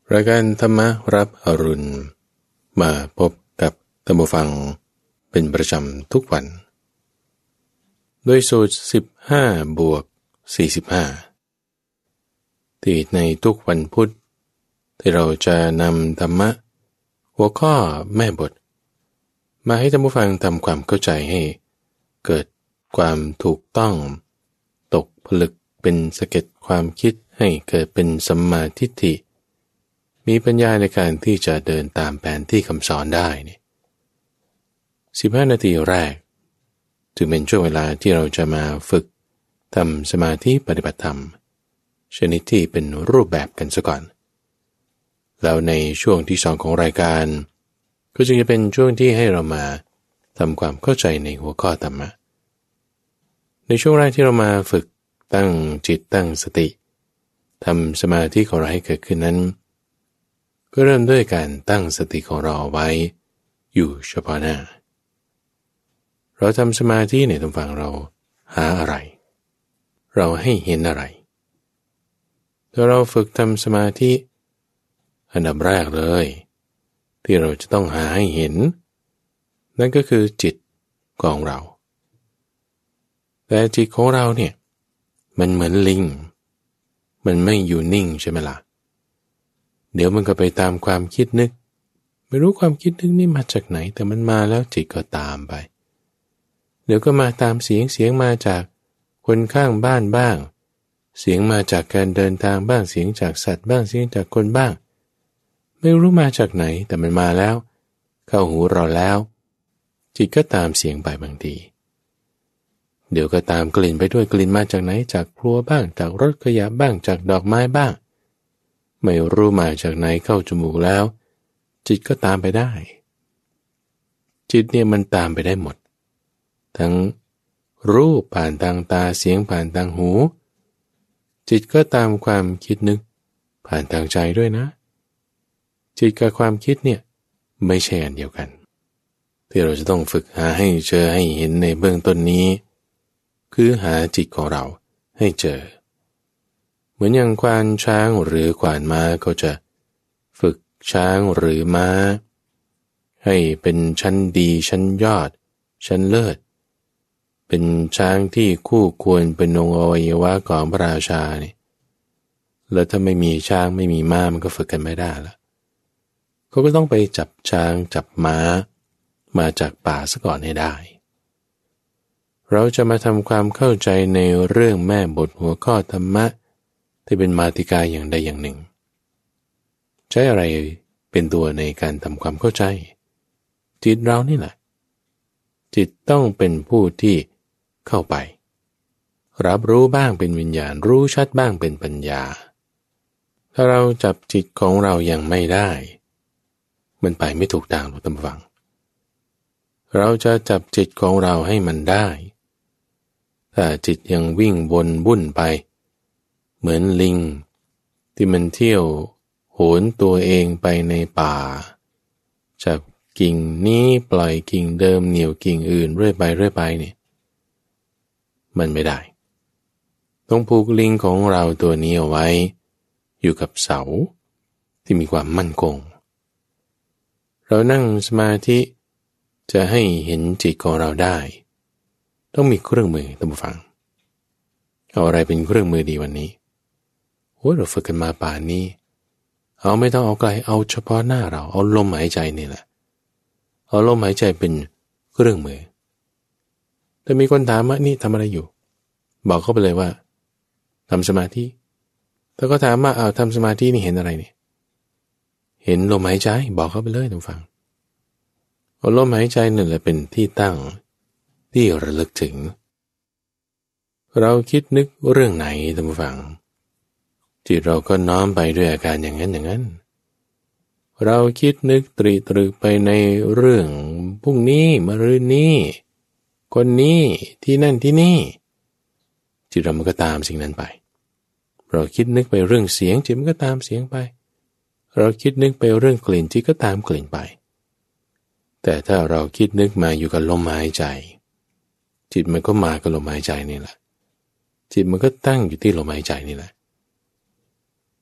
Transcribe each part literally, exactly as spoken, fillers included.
รายการธรรมรับอรุณมาพบกับท่านผู้ฟังเป็นประจำทุกวันโดยสูตรสิบห้าบวกสี่สิบห้าที่ในทุกวันพุธที่เราจะนำธรรมะหัวข้อแม่บทมาให้ท่านผู้ฟังทำความเข้าใจให้เกิดความถูกต้องตกผลึกเป็นสะเก็ดความคิดให้เกิดเป็นสัมมาทิฏฐิมีปัญญาในการที่จะเดินตามแผนที่คำสอนได้นี่สิบห้านาทีแรกจึงเป็นช่วงเวลาที่เราจะมาฝึกทำสมาธิปฏิบัติธรรมชนิดที่เป็นรูปแบบกันซะก่อนแล้วในช่วงที่สองของรายการก็จึงจะเป็นช่วงที่ให้เรามาทำความเข้าใจในหัวข้อธรรมะในช่วงแรกที่เรามาฝึกตั้งจิตตั้งสติทำสมาธิของเราให้เกิดขึ้นนั้นก็เริ่มด้วยการตั้งสติของเราไว้อยู่เฉพาะหน้าเราทำสมาธิในตรงฝั่งเราหาอะไรเราให้เห็นอะไรถ้าเราฝึกทำสมาธิอันดับแรกเลยที่เราจะต้องหาให้เห็นนั่นก็คือจิตของเราแต่จิตของเราเนี่ยมันเหมือนลิงมันไม่อยู่นิ่งใช่ไหมล่ะเดี๋ยวมันก็ไปตามความคิดนึกไม่รู้ความคิดนึกนี่มาจากไหนแต่มันมาแล้วจิตก็ตามไปเดี๋ยวก็มาตามเสียงเสียงมาจากคนข้างบ้านบ้างเสียงมาจากการเดินทางบ้างเสียงจากสัตว์บ้างเสียงจากคนบ้างไม่รู้มาจากไหนแต่มันมาแล้วเข้าหูเราแล้วจิตก็ตามเสียงไปบางทีเดี๋ยวก็ตามกลิ่นไปด้วยกลิ่นมาจากไหนจากครัวบ้างจากรถขยะบ้างจากดอกไม้บ้างไม่รู้มาจากไหนเข้าจมูกแล้วจิตก็ตามไปได้จิตเนี่ยมันตามไปได้หมดทั้งรูปผ่านทางตาเสียงผ่านทางหูจิตก็ตามความคิดนึกผ่านทางใจด้วยนะจิตกับความคิดเนี่ยไม่ใช่อันเดียวกันที่เราจะต้องฝึกหาให้เจอให้เห็นในเบื้องต้นนี้คือหาจิตของเราให้เจอเหมือนอย่างควานช้างหรือขวานม้าก็จะฝึกช้างหรือม้าให้เป็นชั้นดีชั้นยอดชั้นเลิศเป็นช้างที่คู่ควรเป็นองค์อวัยวะของพระราชาเนี่ยแล้วถ้าไม่มีช้างไม่มีม้ามันก็ฝึกกันไม่ได้ละเขาก็ต้องไปจับช้างจับม้ามาจากป่าซะก่อนให้ได้เราจะมาทำความเข้าใจในเรื่องแม่บทหัวข้อธรรมะที่เป็นมาติกาอย่างใดอย่างหนึ่งใช้อะไรเป็นตัวในการทำความเข้าใจจิตเรานี่แหละจิตต้องเป็นผู้ที่เข้าไปรับรู้บ้างเป็นวิญญาณรู้ชัดบ้างเป็นปัญญาถ้าเราจับจิตของเรายังไม่ได้มันไปไม่ถูกทางหรอกท่านผู้ฟังเราจะจับจิตของเราให้มันได้ถ้าจิตยังวิ่งวนวุ่นไปเหมือนลิงที่มันเที่ยวโหนตัวเองไปในป่าจับกิ่งนี้ปล่อยกิ่งเดิมเหนี่ยวกิ่งอื่นเรื่อยไปเรื่อยไปเนี่ยมันไม่ได้ต้องผูกลิงของเราตัวนี้เอาไว้อยู่กับเสาที่มีความมั่นคงเรานั่งสมาธิจะให้เห็นจิตของเราได้ต้องมีเครื่องมือท่านผู้ฟังเอาอะไรเป็นเครื่องมือดีวันนี้โอ้ยเราฝึกกันมาป่านนี้เอาไม่ต้องเอาไกลเอาเฉพาะหน้าเราเอาลมหายใจนี่แหละเอาลมหายใจเป็นเครื่องมือแต่มีคนถามว่านี่ทำอะไรอยู่บอกเขาไปเลยว่าทำสมาธิแต่ก็ถามว่าเอาทำสมาธินี่เห็นอะไรเนี่ยเห็นลมหายใจบอกเขาไปเลยท่านผู้ฟังเอาลมหายใจนั่นแหละเป็นที่ตั้งที่ระลึกถึงเราคิดนึกเรื่องไหนท่านผู้ฟังจิตเราก็น้อมไปด้วยอาการอย่างนั้นอย่างนั้นเราคิดนึกตรีตรึกไปในเรื่องพรุ่งนี้มะรืนนี้คนนี้ที่นั่นที่นี่จิตเรามันก็ตามสิ่งนั้นไปเราคิดนึกไปเรื่องเสียงจิตมันก็ตามเสียงไปเราคิดนึกไปเรื่องกลิ่นจิตก็ตามกลิ่นไปแต่ถ้าเราคิดนึกมาอยู่กับลมหายใจจิตมันก็มากับลมหายใจนี่แหละจิตมันก็ตั้งอยู่ที่ลมหายใจนี่แหละ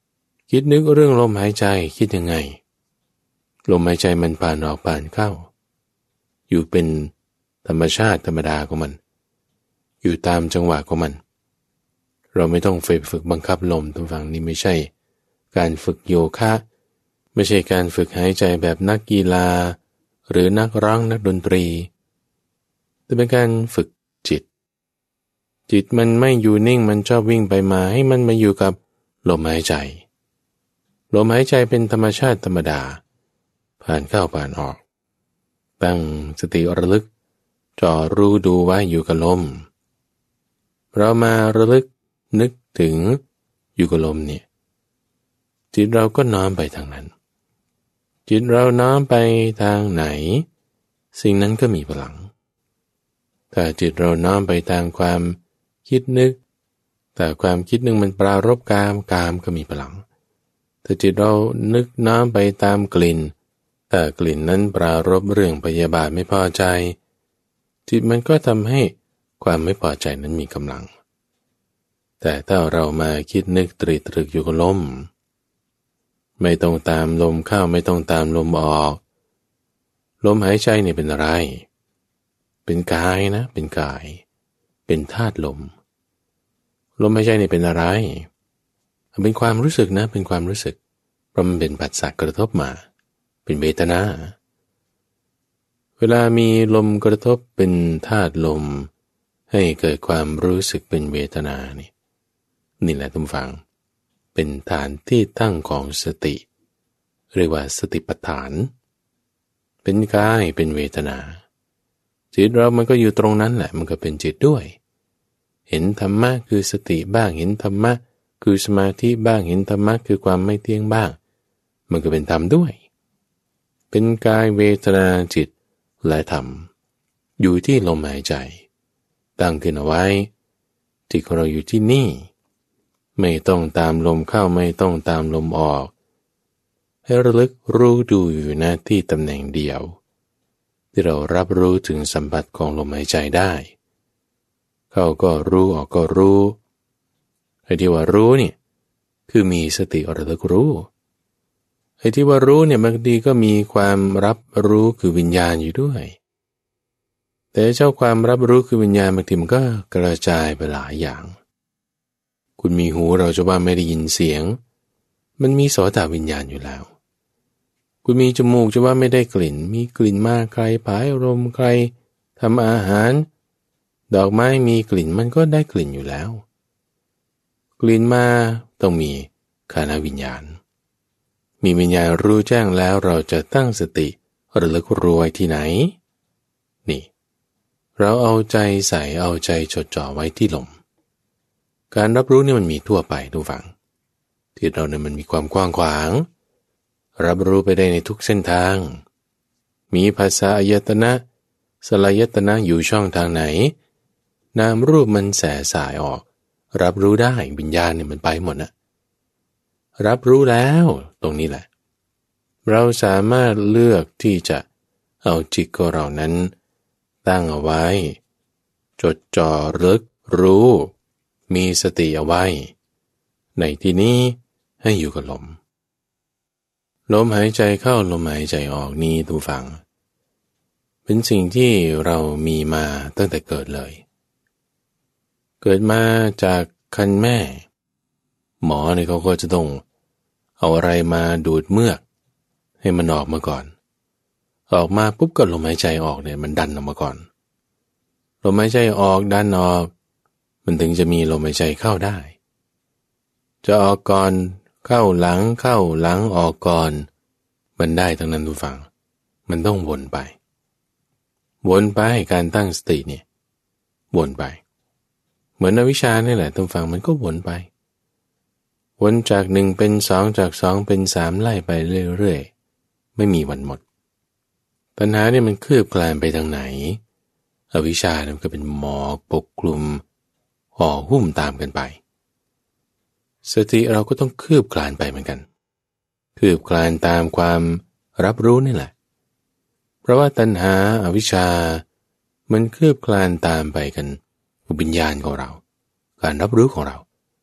คิดนึกเรื่องลมหายใจคิดยังไงลมหายใจมันผ่านออกผ่านเข้าอยู่เป็นธรรมชาติธรรมดาของมันอยู่ตามจังหวะของมันเราไม่ต้องฝึกฝึกบังคับลมทุกฝั่งนี้ไม่ใช่การฝึกโยคะไม่ใช่การฝึกหายใจแบบนักกีฬาหรือนักร้องนักดนตรีแต่เป็นการฝึกจิตจิตมันไม่อยู่นิ่งมันชอบวิ่งไปมาให้มันมาอยู่กับลมหายใจลมหายใจเป็นธรรมชาติธรรมดาผ่านเข้าผ่านออกตั้งสติระลึกจ่อรู้ดูไว้อยู่กับลมเรามาระลึกนึกถึงอยู่กับลมเนี่ยจิตเราก็น้อมไปทางนั้นจิตเราน้อมไปทางไหนสิ่งนั้นก็มีพลังถ้าจิตเราน้อมไปทางความคิดนึกแต่ความคิดนึกมันปรารภกามกามก็มีพลังถ้าจิตเรานึกน้อมไปตามกลิ่นแต่กลิ่นนั้นปรารภเรื่องพยาบาทไม่พอใจจิตมันก็ทำให้ความไม่พอใจนั้นมีกำลังแต่ถ้าเรามาคิดนึกตรีตรึกอยู่กับลมไม่ต้องตามลมเข้าไม่ต้องตามลมออกลมหายใจนี่เป็นอะไรเป็นกายนะเป็นกายเป็นธาตุลมลมหายใจนี่เป็นอะไรเป็นความรู้สึกนะเป็นความรู้สึกเพราะมันเป็นปัจจัยกระทบมาเป็นเวทนาเวลามีลมกระทบเป็นธาตุลมให้เกิดความรู้สึกเป็นเวทนานี่นี่แหละทุกฝังเป็นฐานที่ตั้งของสติเรียกว่าสติปัฏฐานเป็นกายเป็นเวทนาจิตเรามันก็อยู่ตรงนั้นแหละมันก็เป็นจิตด้วยเห็นธรรมะคือสติบ้างเห็นธรรมะคือสมาธิบ้างเห็นธรรมะคือความไม่เที่ยงบ้างมันก็เป็นธรรมด้วยเป็นกายเวทนาจิตและธรรมอยู่ที่ลมหายใจตั้งขึ้นเอาไว้จิตของเราอยู่ที่นี่ไม่ต้องตามลมเข้าไม่ต้องตามลมออกให้ระลึกรู้ดูอยู่หน้าที่ตำแหน่งเดียวที่เรารับรู้ถึงสัมผัสของลมหายใจได้เข้าก็รู้ออกก็รู้ไอ้ที่ว่ารู้เนี่ยคือมีสติระลึกรู้ไอ้ที่ว่ารู้เนี่ยบางทีก็มีความรับรู้คือวิญญาณอยู่ด้วยแต่เจ้าความรับรู้คือวิญญาณบางทีมันก็กระจายไปหลายอย่างคุณมีหูเราจะว่าไม่ได้ยินเสียงมันมีโสตวิญญาณอยู่แล้วคุณมีจมูกจะว่าไม่ได้กลิ่นมีกลิ่นมาใครผายลมใครทำอาหารดอกไม้มีกลิ่นมันก็ได้กลิ่นอยู่แล้วกลิ่นมาต้องมีฆานวิญญาณมีวิญญาณรู้แจ้งแล้วเราจะตั้งสติระลึกรู้ไว้ที่ไหนนี่เราเอาใจใส่เอาใจจดจ่อไว้ที่ลมการรับรู้นี่มันมีทั่วไปทุกฝั่งที่เราเนี่ยมันมีความกว้างขวางรับรู้ไปได้ในทุกเส้นทางมีภาษาอายตนะสลายตนะอยู่ช่องทางไหนนามรูปมันแส่สายออกรับรู้ได้วิญญาณเนี่ยมันไปหมดนะรับรู้แล้วตรงนี้แหละเราสามารถเลือกที่จะเอาจิตของเรานั้นตั้งเอาไว้จดจ่อรึกรู้มีสติเอาไว้ในที่นี้ให้อยู่กับลมลมหายใจเข้าลมหายใจออกนี้ทุกฝังเป็นสิ่งที่เรามีมาตั้งแต่เกิดเลยเกิดมาจากครรภ์แม่หมอเนี่ยเขาก็จะต้องเอาอะไรมาดูดเมือกให้มันออกมาก่อนออกมาปุ๊บก็ลมหายใจออกเนี่ยมันดันออกมาก่อนลมหายใจออกดันออกมันถึงจะมีลมหายใจเข้าได้จะออกก่อนเข้าหลังเข้าหลังออกก่อนมันได้ทั้งนั้นทุกฝั่งมันต้องวนไปวนไปการตั้งสติเนี่ยวนไปเหมือนอวิชชานี่แหละทุกฝั่งมันก็วนไปวนจากหนึ่งเป็นสองจากสองเป็นสามไล่ไปเรื่อยๆไม่มีวันหมดปัญหาเนี่ยมันคืบคลานไปทางไหนอวิชชาเนี่ยก็เป็นหมอกปกคลุมห่อหุ้มตามกันไปสติเราก็ต้องคืบคลานไปเหมือนกันคืบคลานตามความรับรู้นี่แหละเพราะว่าตัณหาอวิชชามันคืบคลานตามไปกันวิญญาณของเราการรับรู้ของเรา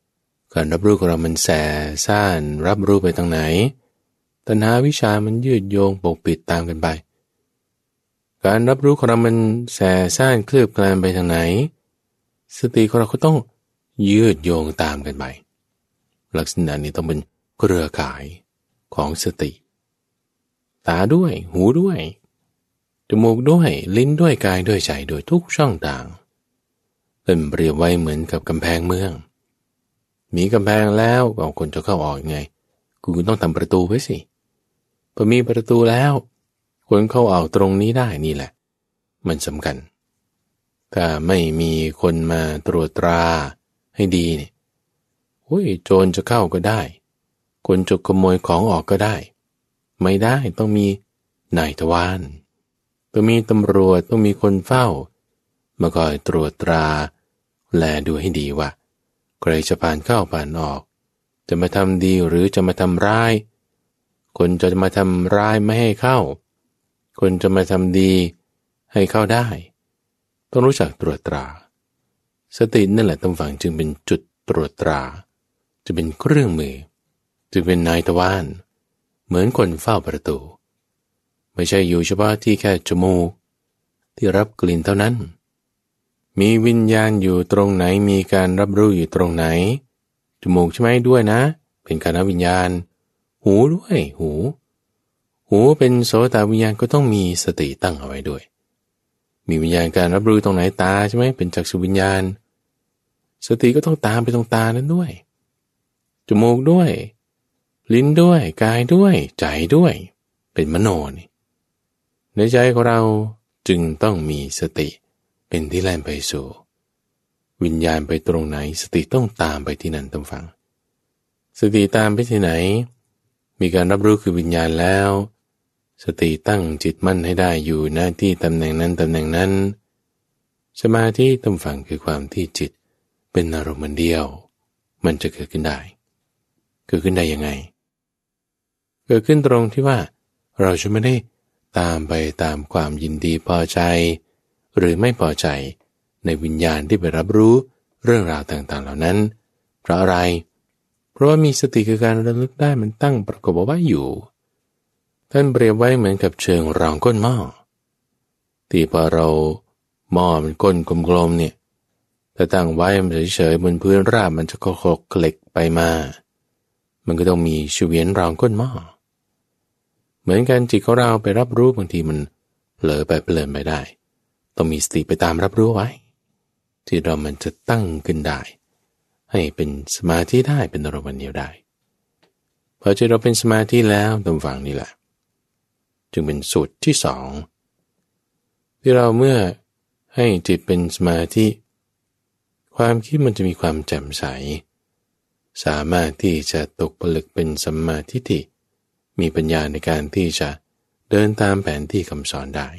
การรับรู้ของเรามันแส่ซ่านรับรู้ไปทางไหนตัณหาวิชามันยืดโยงปกปิดตามกันไปการรับรู้ของเรามันแส่ซ่านเคลือบแคลงไปทางไหนสติของเราก็ต้องยืดโยงตามกันไปลักษณะนี้ต้องเป็นเครือข่ายของสติตาด้วยหูด้วยจมูกด้วยลิ้นด้วยกายด้วยใจด้วยทุกช่องทางเป็นเปรียบไว้เหมือนกับกำแพงเมืองมีกำแพงแล้วบางคนจะเข้าออกยังไงกูต้องทำประตูไว้สิพอมีประตูแล้วคนเข้าออกตรงนี้ได้นี่แหละมันสำคัญถ้าไม่มีคนมาตรวจตราให้ดีเนี่ยโอ้ยโจรจะเข้าก็ได้คนจะขโมยของออกก็ได้ไม่ได้ต้องมีนายทวารต้องมีตำรวจต้องมีคนเฝ้ามาคอยตรวจตราแลดูให้ดีว่าใครจะผ่านเข้าผ่านออกจะมาทำดีหรือจะมาทำร้ายคนจะมาทำร้ายไม่ให้เข้าคนจะมาทำดีให้เข้าได้ต้องรู้จักตรวจตราสตินั่นแหละต้องฝังจึงเป็นจุดตรวจตราจะเป็นเครื่องมือจึงเป็นนายทวารเหมือนคนเฝ้าประตูไม่ใช่อยู่เฉพาะที่แค่จมูกที่รับกลิ่นเท่านั้นมีวิญญาณอยู่ตรงไหนมีการรับรู้อยู่ตรงไหนจมูกใช่ไหมด้วยนะเป็นคณะวิญญาณหูด้วยหูหูเป็นโสตวิญญาณก็ต้องมีสติตั้งเอาไว้ด้วยมีวิญญาณการรับรู้ตรงไหนตาใช่ไหมเป็นจักษุวิญญาณสติก็ต้องตามไปตรงตานั้นด้วยจมูกด้วยลิ้นด้วยกายด้วยใจด้วยเป็นมโนนี่ในใจของเราจึงต้องมีสติเป็นที่แล่นไปสู่วิญญาณไปตรงไหนสติต้องตามไปที่นั่นต้องฟังสติตามไปที่ไหนมีการรับรู้คือวิญญาณแล้วสติตั้งจิตมั่นให้ได้อยู่หน้าที่ตำแหน่งนั้นตำแหน่งนั้นสมาธิต้องฟังคือความที่จิตเป็นอารมณ์เดียวมันจะเกิดขึ้นได้เกิดขึ้นได้ยังไงเกิดขึ้นตรงที่ว่าเราจะไม่ได้ตามไปตามความยินดีพอใจหรือไม่พอใจในวิญญาณที่ไปรับรู้เรื่องราวต่างๆเหล่านั้นเพราะอะไรเพราะว่ามีสติคือการระลึกได้มันตั้งประกอบไว้อยู่ท่านเปรียบไว้เหมือนกับเชิงรองก้นหม้อที่พอเราหม้อมันก้นกลมๆเนี่ยแต่ตั้งไว้มันเฉยๆบนพื้นราบมันจะโคกๆเกล็กไปมามันก็ต้องมีเฉวียนรองก้นหม้อเหมือนกันจิตของเราไปรับรู้บางทีมันเผลอไปเปลินไปได้ต้องมีสติไปตามรับรู้ไว้ที่เรามันจะตั้งขึ้นได้ให้เป็นสมาธิได้เป็นอารมณ์เดียวได้พอจิตเราเป็นสมาธิแล้วตรงฝั่งนี้แหละจึงเป็นสูตรที่สองที่เราเมื่อให้จิตเป็นสมาธิความคิดมันจะมีความแจ่มใสสามารถที่จะตกผลึกเป็นสัมมาทิฏฐิมีปัญญาในการที่จะเดินตามแผนที่คำสอนได้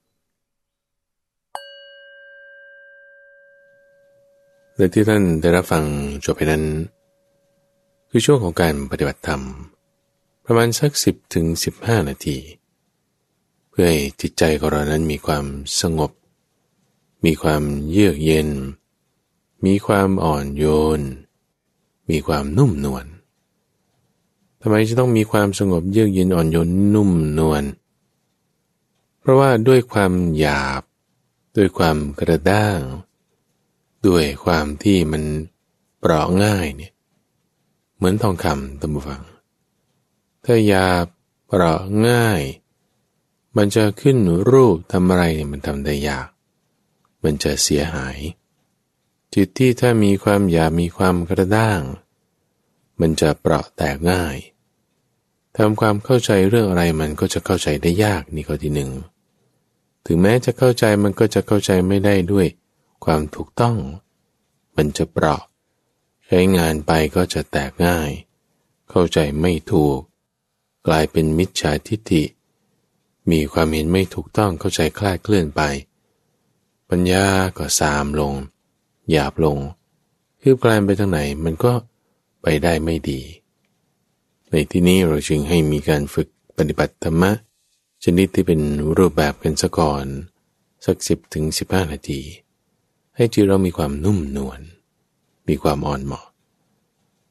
และที่ท่านได้รับฟังจบไปนั้นคือช่วงของการปฏิบัติธรรมประมาณสักสิบถึงสิบห้านาทีเพื่อให้จิตใจของเรานั้นมีความสงบมีความเยือกเย็นมีความอ่อนโยนมีความนุ่มนวลทำไมจะต้องมีความสงบเยือกเย็นอ่อนโยนนุ่มนวลเพราะว่าด้วยความหยาบด้วยความกระด้างด้วยความที่มันเปราะง่ายเนี่ยเหมือนทองคำท่านผู้ฟังถ้าหยาบเปราะง่ายมันจะขึ้นรูปทำอะไรเนี่ยมันทำได้ยากมันจะเสียหายจิตที่ถ้ามีความหยาบมีความกระด้างมันจะเปราะแตกง่ายทำความเข้าใจเรื่องอะไรมันก็จะเข้าใจได้ยากนี่ข้อที่หนึ่งถึงแม้จะเข้าใจมันก็จะเข้าใจไม่ได้ด้วยความถูกต้องมันจะเปราะใช้งานไปก็จะแตกง่ายเข้าใจไม่ถูกกลายเป็นมิจฉาทิฏฐิมีความเห็นไม่ถูกต้องเข้าใจคลาดเคลื่อนไปปัญญาก็สามลงหยาบลงคืบคลานไปทางไหนมันก็ไปได้ไม่ดีในที่นี้เราจึงให้มีการฝึกปฏิบัติธรรมะชนิดที่เป็นรูปแบบกันซะก่อนสักสิบถึงสิบห้านาทีให้จิตเรามีความนุ่มนวลมีความอ่อนเหมาะ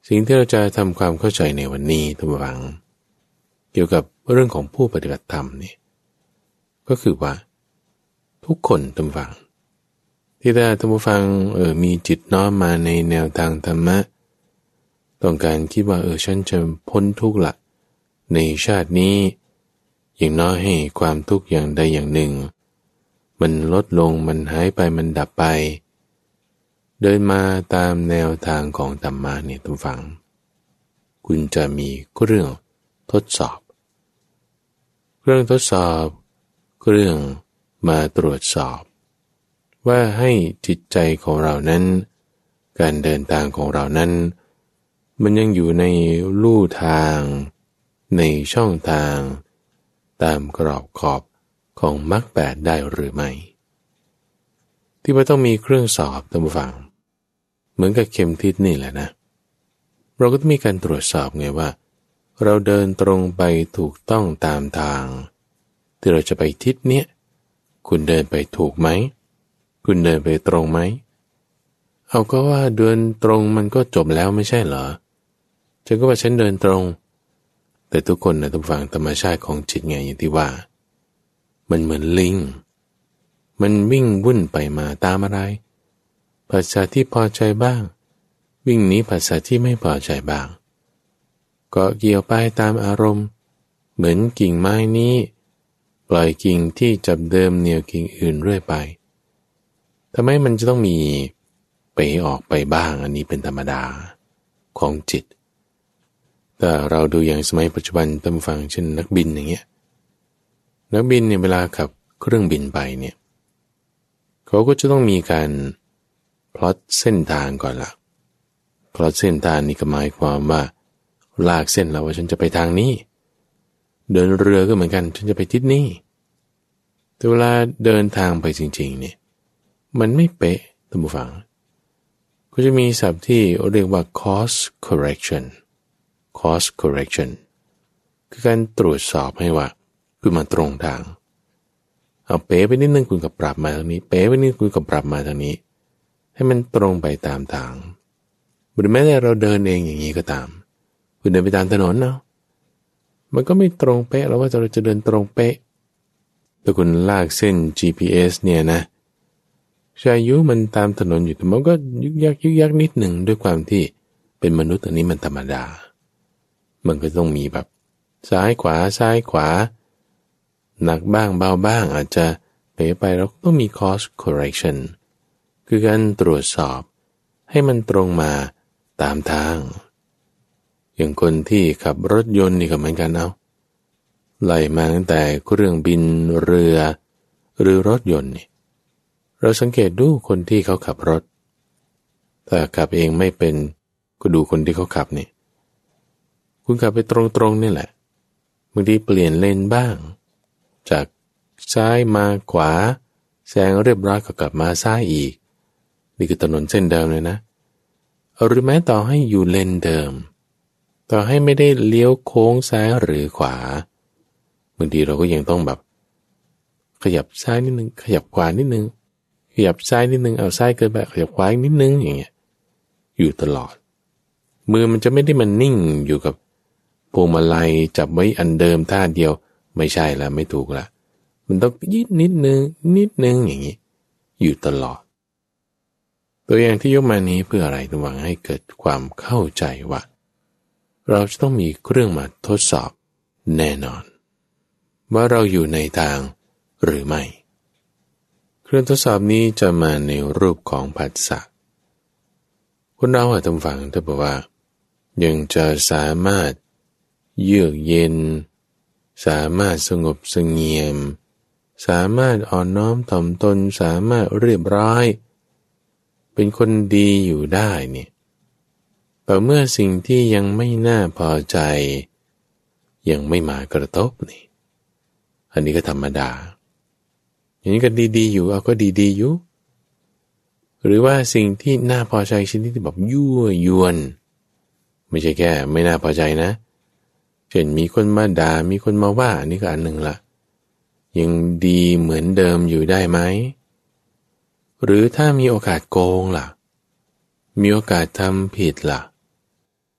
สิ่งที่เราจะทำความเข้าใจในวันนี้ท่านผู้ฟังเกี่ยวกับเรื่องของผู้ปฏิบัติธรรมนี่ก็คือว่าทุกคนท่านผู้ฟังที่ได้ท่านผู้ฟังเออมีจิตน้อมมาในแนวทางธรรมะต้องการคิดว่าเออฉันจะพ้นทุกข์ละในชาตินี้อย่างน้อยให้ความทุกข์อย่างใดอย่างหนึ่งมันลดลงมันหายไปมันดับไปเดินมาตามแนวทางของธรรมะเนี่ยท่านฟังคุณจะมีเรื่องทดสอบเรื่องทดสอบเรื่องมาตรวจสอบว่าให้จิตใจของเรานั้นการเดินทางของเรานั้นมันยังอยู่ในลู่ทางในช่องทางตามกรอบขอบของมรรคแปดได้หรือไม่ที่ว่าต้องมีเครื่องสอบท่านผู้ฟังเหมือนกับเข็มทิศนี่แหละนะเราก็ต้องมีการตรวจสอบไงว่าเราเดินตรงไปถูกต้องตามทางที่เราจะไปทิศเนี้ยคุณเดินไปถูกไหมคุณเดินไปตรงไหมเอาก็ว่าเดินตรงมันก็จบแล้วไม่ใช่เหรอฉันก็ว่าฉันเดินตรงแต่ทุกคนนะต้องฟังธรรมชาติของจิตไงอย่างที่ว่ามันเหมือนลิงมันวิ่งวุ่นไปมาตามอะไรภาษาที่พอใจบ้างวิ่งหนีภาษาที่ไม่พอใจบ้างก็เกี่ยวไปตามอารมณ์เหมือนกิ่งไม้นี้ปล่อยกิ่งที่จับเดิมเหนี่ยวกิ่งอื่นเรื่อยไปทำไมมันจะต้องมีไปออกไปบ้างอันนี้เป็นธรรมดาของจิตแต่เราดูอย่างสมัยปัจจุบันตามฟังเช่นนักบินอย่างเงี้ยนักบินเนี่ยเวลาขับเครื่องบินไปเนี่ยเขาก็จะต้องมีการพล็อตเส้นทางก่อนละพล็อตเส้นทางนี่ก็หมายความว่าลากเส้นแล้วว่าฉันจะไปทางนี้เดินเรือก็เหมือนกันฉันจะไปทิศนี้แต่เวลาเดินทางไปจริงๆเนี่ยมันไม่เป๊ะท่านผู้ฟังก็จะมีศัพท์ที่เรียกว่า course correction course correction คือการตรวจสอบให้ว่าคุณมาตรงทางเอาเป๊ะไปนิดนึงคุณก็ปรับมาทางนี้เป๊ะไปนิดคุณก็ปรับมาทางนี้ให้มันตรงไปตามทางหรือแม้แต่เราเดินเองอย่างนี้ก็ตามคุณเดินไปตามถนนเนาะมันก็ไม่ตรงเป๊ะแล้วว่าเราจะเดินตรงเป๊ะถ้าคุณลากเส้น จี พี เอส เนี่ยนะชายุมันตามถนนอยู่แต่มันก็ยึกยักยึกยักนิดหนึ่งด้วยความที่เป็นมนุษย์อันนี้มันธรรมดามันก็ต้องมีแบบซ้ายขวาซ้ายขวาหนักบ้างเบาบ้างอาจจะเป๋ไปเราต้องมี course correction คือการตรวจสอบให้มันตรงมาตามทางอย่างคนที่ขับรถยนต์นี่ก็เหมือนกันเอาไล่มาตั้งแต่เครื่องบินเรือหรือรถยนต์นี่เราสังเกตดูคนที่เขาขับรถถ้าขับเองไม่เป็นก็ดูคนที่เขาขับนี่คุณขับไปตรงๆนี่แหละบางทีเปลี่ยนเลนบ้างจากซ้ายมาขวาแซงเรียบร้อยก็กลับมาซ้ายอีกนี่คือถนนเส้นเดิมเลยนะหรือแม้ต่อให้อยู่เลนเดิมต่อให้ไม่ได้เลี้ยวโค้งซ้ายหรือขวาบางทีเราก็ยังต้องแบบขยับซ้ายนิดนึงขยับขวานิดนึงขยับซ้ายนิดนึงเอาซ้ายเกินไปขยับขวาอีกนิดนึงอย่างเงี้ยอยู่ตลอดมือมันจะไม่ได้มันนิ่งอยู่กับพวงมาลัยจับไว้อันเดิมท่าเดียวไม่ใช่ละไม่ถูกละมันต้องยืดนิดนึงนิดนึงอย่างนี้อยู่ตลอดตัวอย่างที่ยกมานี้เพื่ออะไรระวังให้เกิดความเข้าใจว่าเราจะต้องมีเครื่องมาทดสอบแน่นอนว่าเราอยู่ในทางหรือไม่เครื่องทดสอบนี้จะมาในรูปของผัสสะคนเราอาจจะฟังถ้าบอกว่ายังจะสามารถเยือกเย็นสามารถสงบเสงี่ยมสามารถอ่อนน้อมถ่อมตนสามารถเรียบร้อยเป็นคนดีอยู่ได้เนี่ยแต่เมื่อสิ่งที่ยังไม่น่าพอใจยังไม่มากระทบนี่อันนี้ก็ธรรมดาอย่างนี้ก็ดีๆอยู่เอาก็ดีๆอยู่หรือว่าสิ่งที่น่าพอใจชนิดที่แบบยั่วยวนไม่ใช่แค่ไม่น่าพอใจนะเช่นมีคนมาด่ามีคนมาว่าอันนี้ก็อันหนึ่งละยังดีเหมือนเดิมอยู่ได้ไหมหรือถ้ามีโอกาสโกงล่ะมีโอกาสทำผิดล่ะ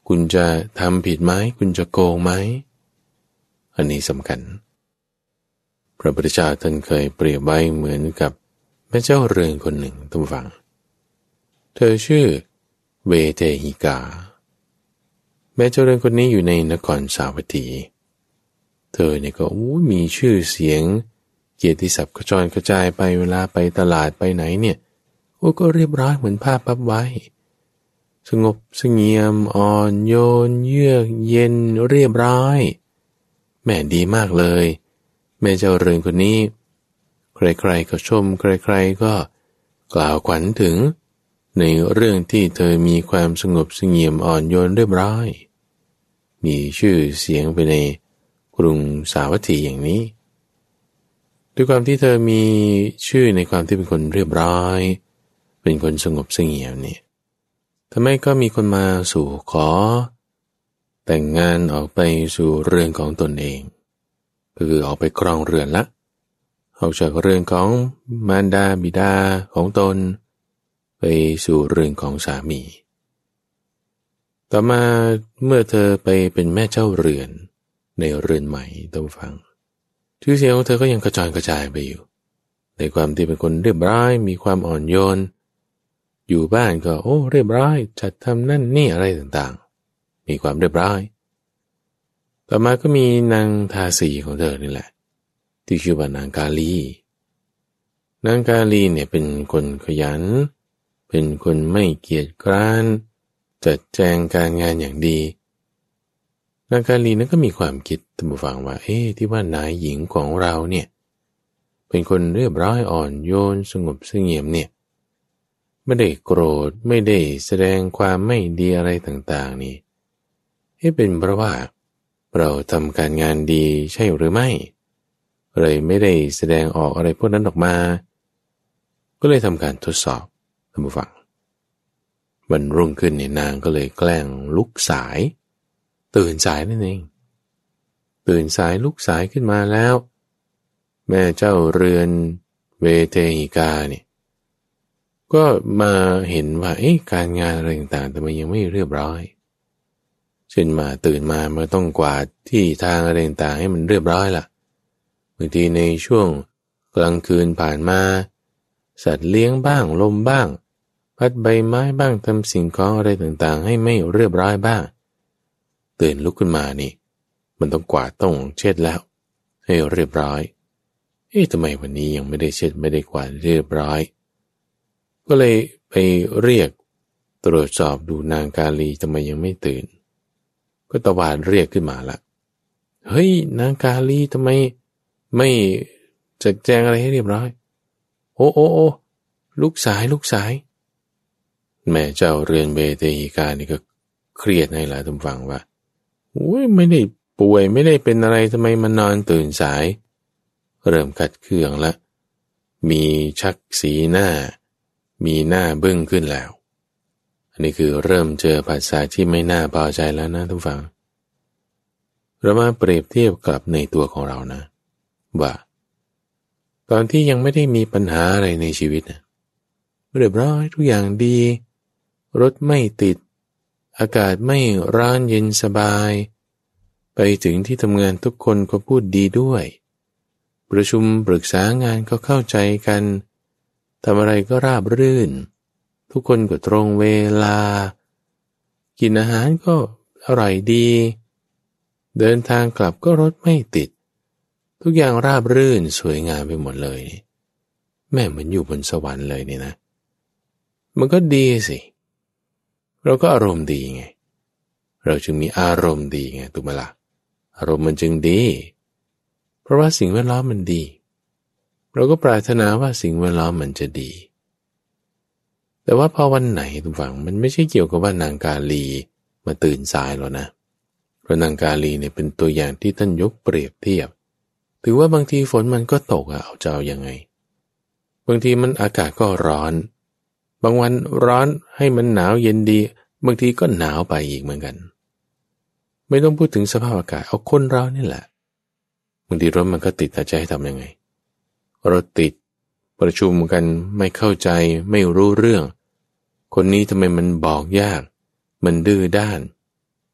คุณจะทำผิดไหมคุณจะโกงไหมอันนี้สำคัญพระพุทธเจ้าท่านเคยเปรียบไว้เหมือนกับแม่เจ้าเรือนคนหนึ่งท่านฟังเธอชื่อเวเทหิกาแม่เจ้าเรือนคนนี้อยู่ในนครสาวัตถีเธอเนี่ยก็มีชื่อเสียงเกียรติศัพท์กระจรกระจายไปเวลาไปตลาดไปไหนเนี่ยโอ้ก็เรียบร้อยเหมือนผ้าพับไว้สงบเสงี่ยมอ่อนโยนเยือกเย็นเรียบร้อยแม่ดีมากเลยแม่เจ้าเรือนคนนี้ใครๆก็ชมใครๆก็กล่าวขวัญถึงในเรื่องที่เธอมีความสงบเสงี่ยมอ่อนโยนเรียบร้อยมีชื่อเสียงไปในกรุงสาวัตถีอย่างนี้ด้วยความที่เธอมีชื่อในความที่เป็นคนเรียบร้อยเป็นคนสงบเสงี่ยมเนี่ยทำไมก็มีคนมาสู่ขอแต่งงานออกไปสู่เรือนของตนเองก็คือออกไปครองเรือนละออกจากเรือนของมารดาบิดาของตนไปสู่เรือนของสามีต่อมาเมื่อเธอไปเป็นแม่เจ้าเรือนในเรือนใหม่ต้องฟังชื่อเสียงของเธอก็ยังกระจายกระจายไปอยู่ในความที่เป็นคนเรียบร้อยมีความอ่อนโยนอยู่บ้านก็โอ้เรียบร้อยจัดทำนั่นนี่อะไรต่างๆมีความเรียบร้อยต่อมาก็มีนางทาสีของเธอนี่แหละที่ชื่อว่านางกาลีนางกาลีเนี่ยเป็นคนขยันเป็นคนไม่เกียจคร้านจัดแจงการงานอย่างดีนางกาลีนั้นก็มีความคิดตั้งฟังว่าเอ๊ะที่ว่านายหญิงของเราเนี่ยเป็นคนเรียบร้อยอ่อนโยนสงบเสงี่ยมเนี่ยไม่ได้โกรธไม่ได้แสดงความไม่ดีอะไรต่างๆนี่ให้เป็นเพราะว่าเราทำการงานดีใช่หรือไม่เลยไม่ได้แสดงออกอะไรพวกนั้นออกมาก็เลยทำการทดสอบท่านผู้ฟังวันรุ่งขึ้นเนี่ยนางก็เลยแกล้งลุกสายตื่นสายนั่นเองตื่นสายลุกสายขึ้นมาแล้วแม่เจ้าเรือนเวเทหิกาเนี่ยก็มาเห็นว่าเอ๊ะการงานอะไรต่างๆแต่มันยังไม่เรียบร้อยเช่นมาตื่นมามันต้องกวาดที่ทางอะไรต่างๆให้มันเรียบร้อยล่ะบางทีในช่วงกลางคืนผ่านมาสัตว์เลี้ยงบ้างลมบ้างพัดใบไม้บ้างทำสิ่งของอะไรต่างๆให้ไม่เรียบร้อยบ้างตื่นลุกขึ้นมานี่มันต้องกวาดต้องเช็ดแล้วให้เรียบร้อยเอ๊ะทำไมวันนี้ยังไม่ได้เช็ดไม่ได้กวาดเรียบร้อยก็เลยไปเรียกตรวจสอบดูนางกาลีทำไมยังไม่ตื่นก็ตวาดเรียกขึ้นมาละเฮ้ยนางกาลีทำไมไม่จัดแจงอะไรให้เรียบร้อยโอ้โอ้โอ้ลูกสายลูกสายแม่เจ้าเรือนเบเตหิกานี่ก็เครียดให้หลายท่านฟังว่าโอ้ยไม่ได้ป่วยไม่ได้เป็นอะไรทำไมมานอนตื่นสายเริ่มขัดเคืองละมีชักสีหน้ามีหน้าบึ้งขึ้นแล้วอันนี้คือเริ่มเจอภาษาที่ไม่น่าพอใจแล้วนะท่านฟังเรามาเปรียบเทียบกับในตัวของเรานะว่าตอนที่ยังไม่ได้มีปัญหาอะไรในชีวิตนะเรียบร้อยทุกอย่างดีรถไม่ติดอากาศไม่ร้อนเย็นสบายไปถึงที่ทำงานทุกคนก็พูดดีด้วยประชุมปรึกษางานก็เข้าใจกันทำอะไรก็ราบรื่นทุกคนก็ตรงเวลากินอาหารก็อร่อยดีเดินทางกลับก็รถไม่ติดทุกอย่างราบรื่นสวยงามไปหมดเลยแม่เหมือนอยู่บนสวรรค์เลยนี่นะมันก็ดีสิเราก็อารมณ์ดีไงเราจึงมีอารมณ์ดีไงถูกไหมล่ะอารมณ์มันจึงดีเพราะว่าสิ่งแวดล้อมมันดีเราก็ปรารถนาว่าสิ่งแวดล้อมมันจะดีแต่ว่าพอวันไหนทุกฝั่งมันไม่ใช่เกี่ยวกับว่านางกาลีมาตื่นสายหรอกนะเพราะนางกาลีเนี่ยเป็นตัวอย่างที่ท่านยกเปรียบเทียบถือว่าบางทีฝนมันก็ตกอะเอาจะเอายังไงบางทีมันอากาศก็ร้อนบางวันร้อนให้มันหนาวเย็นดีบางทีก็หนาวไปอีกเหมือนกันไม่ต้องพูดถึงสภาพอากาศเอาคนเรานี่แหละบางทีรถมันก็ติดแต่จะให้ทำยังไงรถติดประชุมกันไม่เข้าใจไม่รู้เรื่องคนนี้ทำไมมันบอกยากมันดื้อด้าน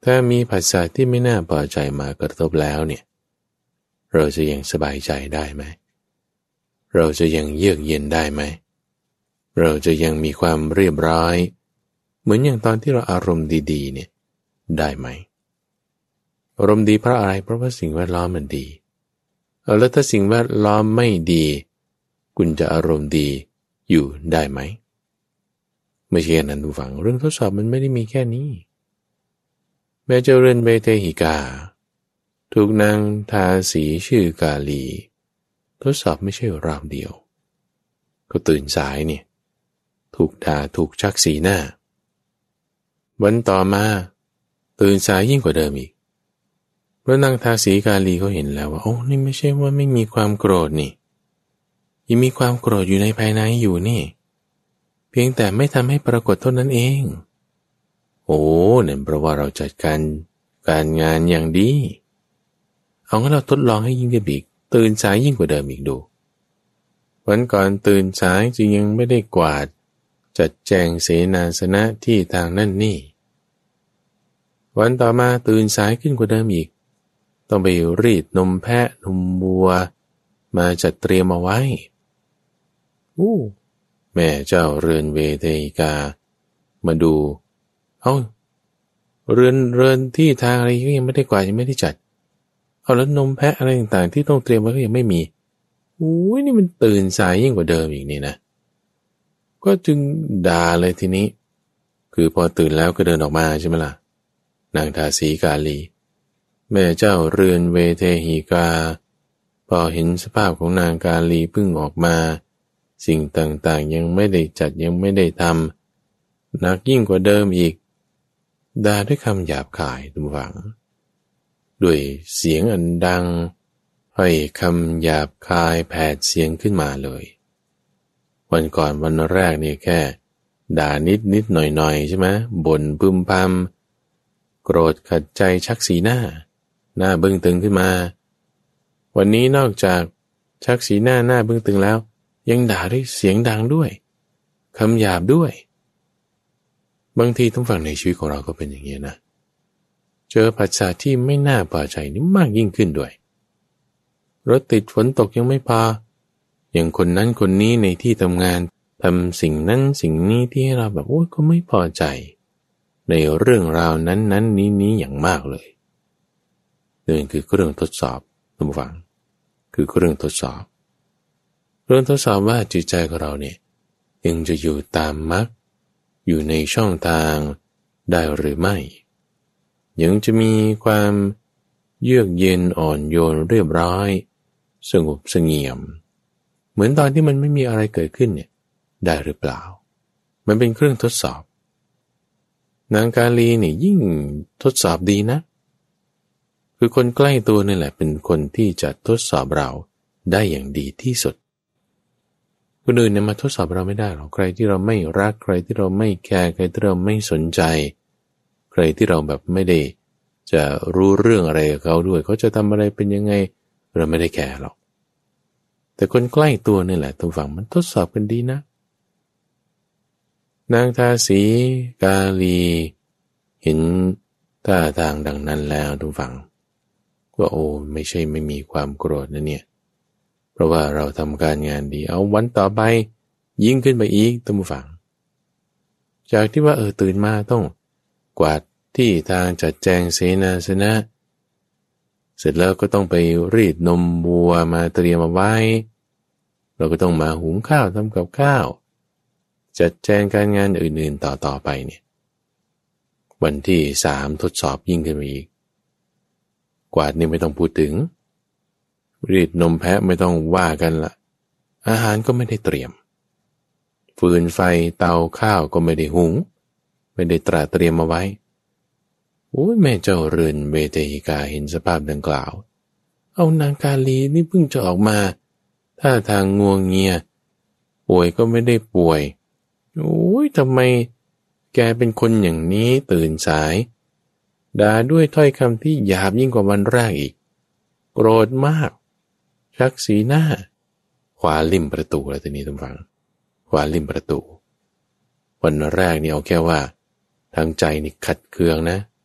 ถ้ามีผัสสะที่ไม่น่าพอใจมากระทบแล้วเนี่ยเราจะยังสบายใจได้ไหมเราจะยังเยือกเย็นได้ไหมเราจะยังมีความเรียบร้อยเหมือนอย่างตอนที่เราอารมณ์ดีๆเนี่ยได้ไหมอารมณ์ดีเพราะอะไรเพราะว่าสิ่งแวดล้อมมันดีแล้วถ้าสิ่งแวดล้อมไม่ดีคุณจะอารมณ์ดีอยู่ได้ไหมไม่ใช่นั้นทุกฝั่งเรื่องทดสอบมันไม่ได้มีแค่นี้แม่เจ้าเรือนเบเทหิกาถูกนางทาสีชื่อกาลีทดสอบไม่ใช่ราวเดียวก็ตื่นสายเนี่ยถูกด่าถูกชักสีหน้าวันต่อมาตื่นสายยิ่งกว่าเดิมอีกเพราะนางทาสีกาลีเขาเห็นแล้วว่าโอ้นี่ไม่ใช่ว่าไม่มีความโกรธนี่ยังมีความโกรธอยู่ในภายในอยู่นี่เพียงแต่ไม่ทำให้ปรากฏเท่านั้นเองโอ้เนี่ยเพราะว่าเราจัดการการงานอย่างดีเอางั้นเราทดลองให้ยิ่งขึ้นอีกตื่นสายยิ่งกว่าเดิมอีกดูวันก่อนตื่นสายจึงยังไม่ได้กวาดจัดแจงเสนาสนะที่ทางนั่นนี่วันต่อมาตื่นสายขึ้นกว่าเดิมอีกต้องไปรีดนมแพะนมวัวมาจัดเตรียมเอาไว้อู้แม่เจ้าเรือนเวเทหิกามาดูเอ้าเรือนเรือนที่ทางอะไรก็ยังไม่ได้กวาดยังไม่ได้จัดเอาแล้วนมแพะอะไรต่างๆที่ต้องเตรียมไว้ก็ยังไม่มีอู้ยนี่มันตื่นสายยิ่งกว่าเดิมอีกนี่นะก็จึงด่าเลยทีนี้คือพอตื่นแล้วก็เดินออกมาใช่ไหมล่ะนางทาสีกาลีแม่เจ้าเรือนเวเทหิกาพอเห็นสภาพของนางกาลีพึ่งออกมาสิ่งต่างๆยังไม่ได้จัดยังไม่ได้ทำหนักยิ่งกว่าเดิมอีกด่าด้วยคำหยาบคายทุกฝังด้วยเสียงอันดังให้คำหยาบคายแผดเสียงขึ้นมาเลยวันก่อนวันแรกนี่แค่ด่านิดนิดหน่อยหน่อยใช่ไหมบ่นพึมพำโกรธขัดใจชักสีหน้าหน้าบึ้งตึงขึ้นมาวันนี้นอกจากชักสีหน้าหน้าบึ้งตึงแล้วยังด่าด้วยเสียงดังด้วยคำหยาบด้วยบางทีทุกฝั่งในชีวิตของเราก็เป็นอย่างนี้นะเจอผัสสะที่ไม่น่าพอใจนี่มากยิ่งขึ้นด้วยรถติดฝนตกยังไม่พออย่างคนนั้นคนนี้ในที่ทำงานทำสิ่งนั้นสิ่งนี้ที่ให้เราแบบโอ้ยก็ไม่พอใจในเรื่องราวนั้นนั้นนี้นี้อย่างมากเลยนี่คือเรื่องทดสอบทุกฝั่งคือเรื่องทดสอบเรื่องทดสอบว่าจิตใจของเราเนี่ยยังจะอยู่ตามมรรคอยู่ในช่องทางได้หรือไม่ยังจะมีความเยือกเย็นอ่อนโยนเรียบร้อยสงบเสงี่ยมเหมือนตอนที่มันไม่มีอะไรเกิดขึ้นเนี่ยได้หรือเปล่ามันเป็นเครื่องทดสอบนางกาลีเนี่ยยิ่งทดสอบดีนะคือคนใกล้ตัวนี่แหละเป็นคนที่จะทดสอบเราได้อย่างดีที่สุดคนอื่นเนี่ยมาทดสอบเราไม่ได้หรอกใครที่เราไม่รักใครที่เราไม่แคร์ใครที่เราไม่สนใจใครที่เราแบบไม่ได้จะรู้เรื่องอะไรกับเขาด้วยเขาจะทำอะไรเป็นยังไงเราไม่ได้แคร์หรอกแต่คนใกล้ตัวนี่แหละทุกฝั่งมันทดสอบกันดีนะนางทาสีกาลีเห็นท่าทางดังนั้นแล้วทุกฝั่งว่าโอ้ไม่ใช่ไม่มีความโกรธนะเนี่ยเพราะว่าเราทำการงานดีเอาวันต่อไปยิ่งขึ้นไปอีกทุกฝั่งจากที่ว่าเออตื่นมาต้องกวาดที่ทางจัดแจงเสนาสนะเสร็จแล้วก็ต้องไปรีดนมวัวมาเตรียมเอาไว้เราก็ต้องมาหุงข้าวทำกับข้าวจัดแจงการงานอื่นๆต่อๆไปเนี่ยวันที่สามทดสอบยิ่งขึ้นไปอีกกวาดนี่ไม่ต้องพูดถึงรีดนมแพะไม่ต้องว่ากันละอาหารก็ไม่ได้เตรียมฟืนไฟเตาข้าวก็ไม่ได้หุงไม่ได้ตระเตรียมเอาไว้โอ้ยแม่เจ้าเรือนเวเทหิกาเห็นสภาพดังกล่าวเอานางกาลีนี่เพิ่งจะออกมาท่าทางงัวเงียป่วยก็ไม่ได้ป่วยโอ้ยทำไมแกเป็นคนอย่างนี้ตื่นสายด่าด้วยถ้อยคำที่หยาบยิ่งกว่าวันแรกอีกโกรธมากชักสีหน้าขวาริมประตูแล้วทีนี้ทุกฝั่งขวาริมประตูวันแรกนี่เอาแค่ว่าทางใจนี่ขัดเคืองนะ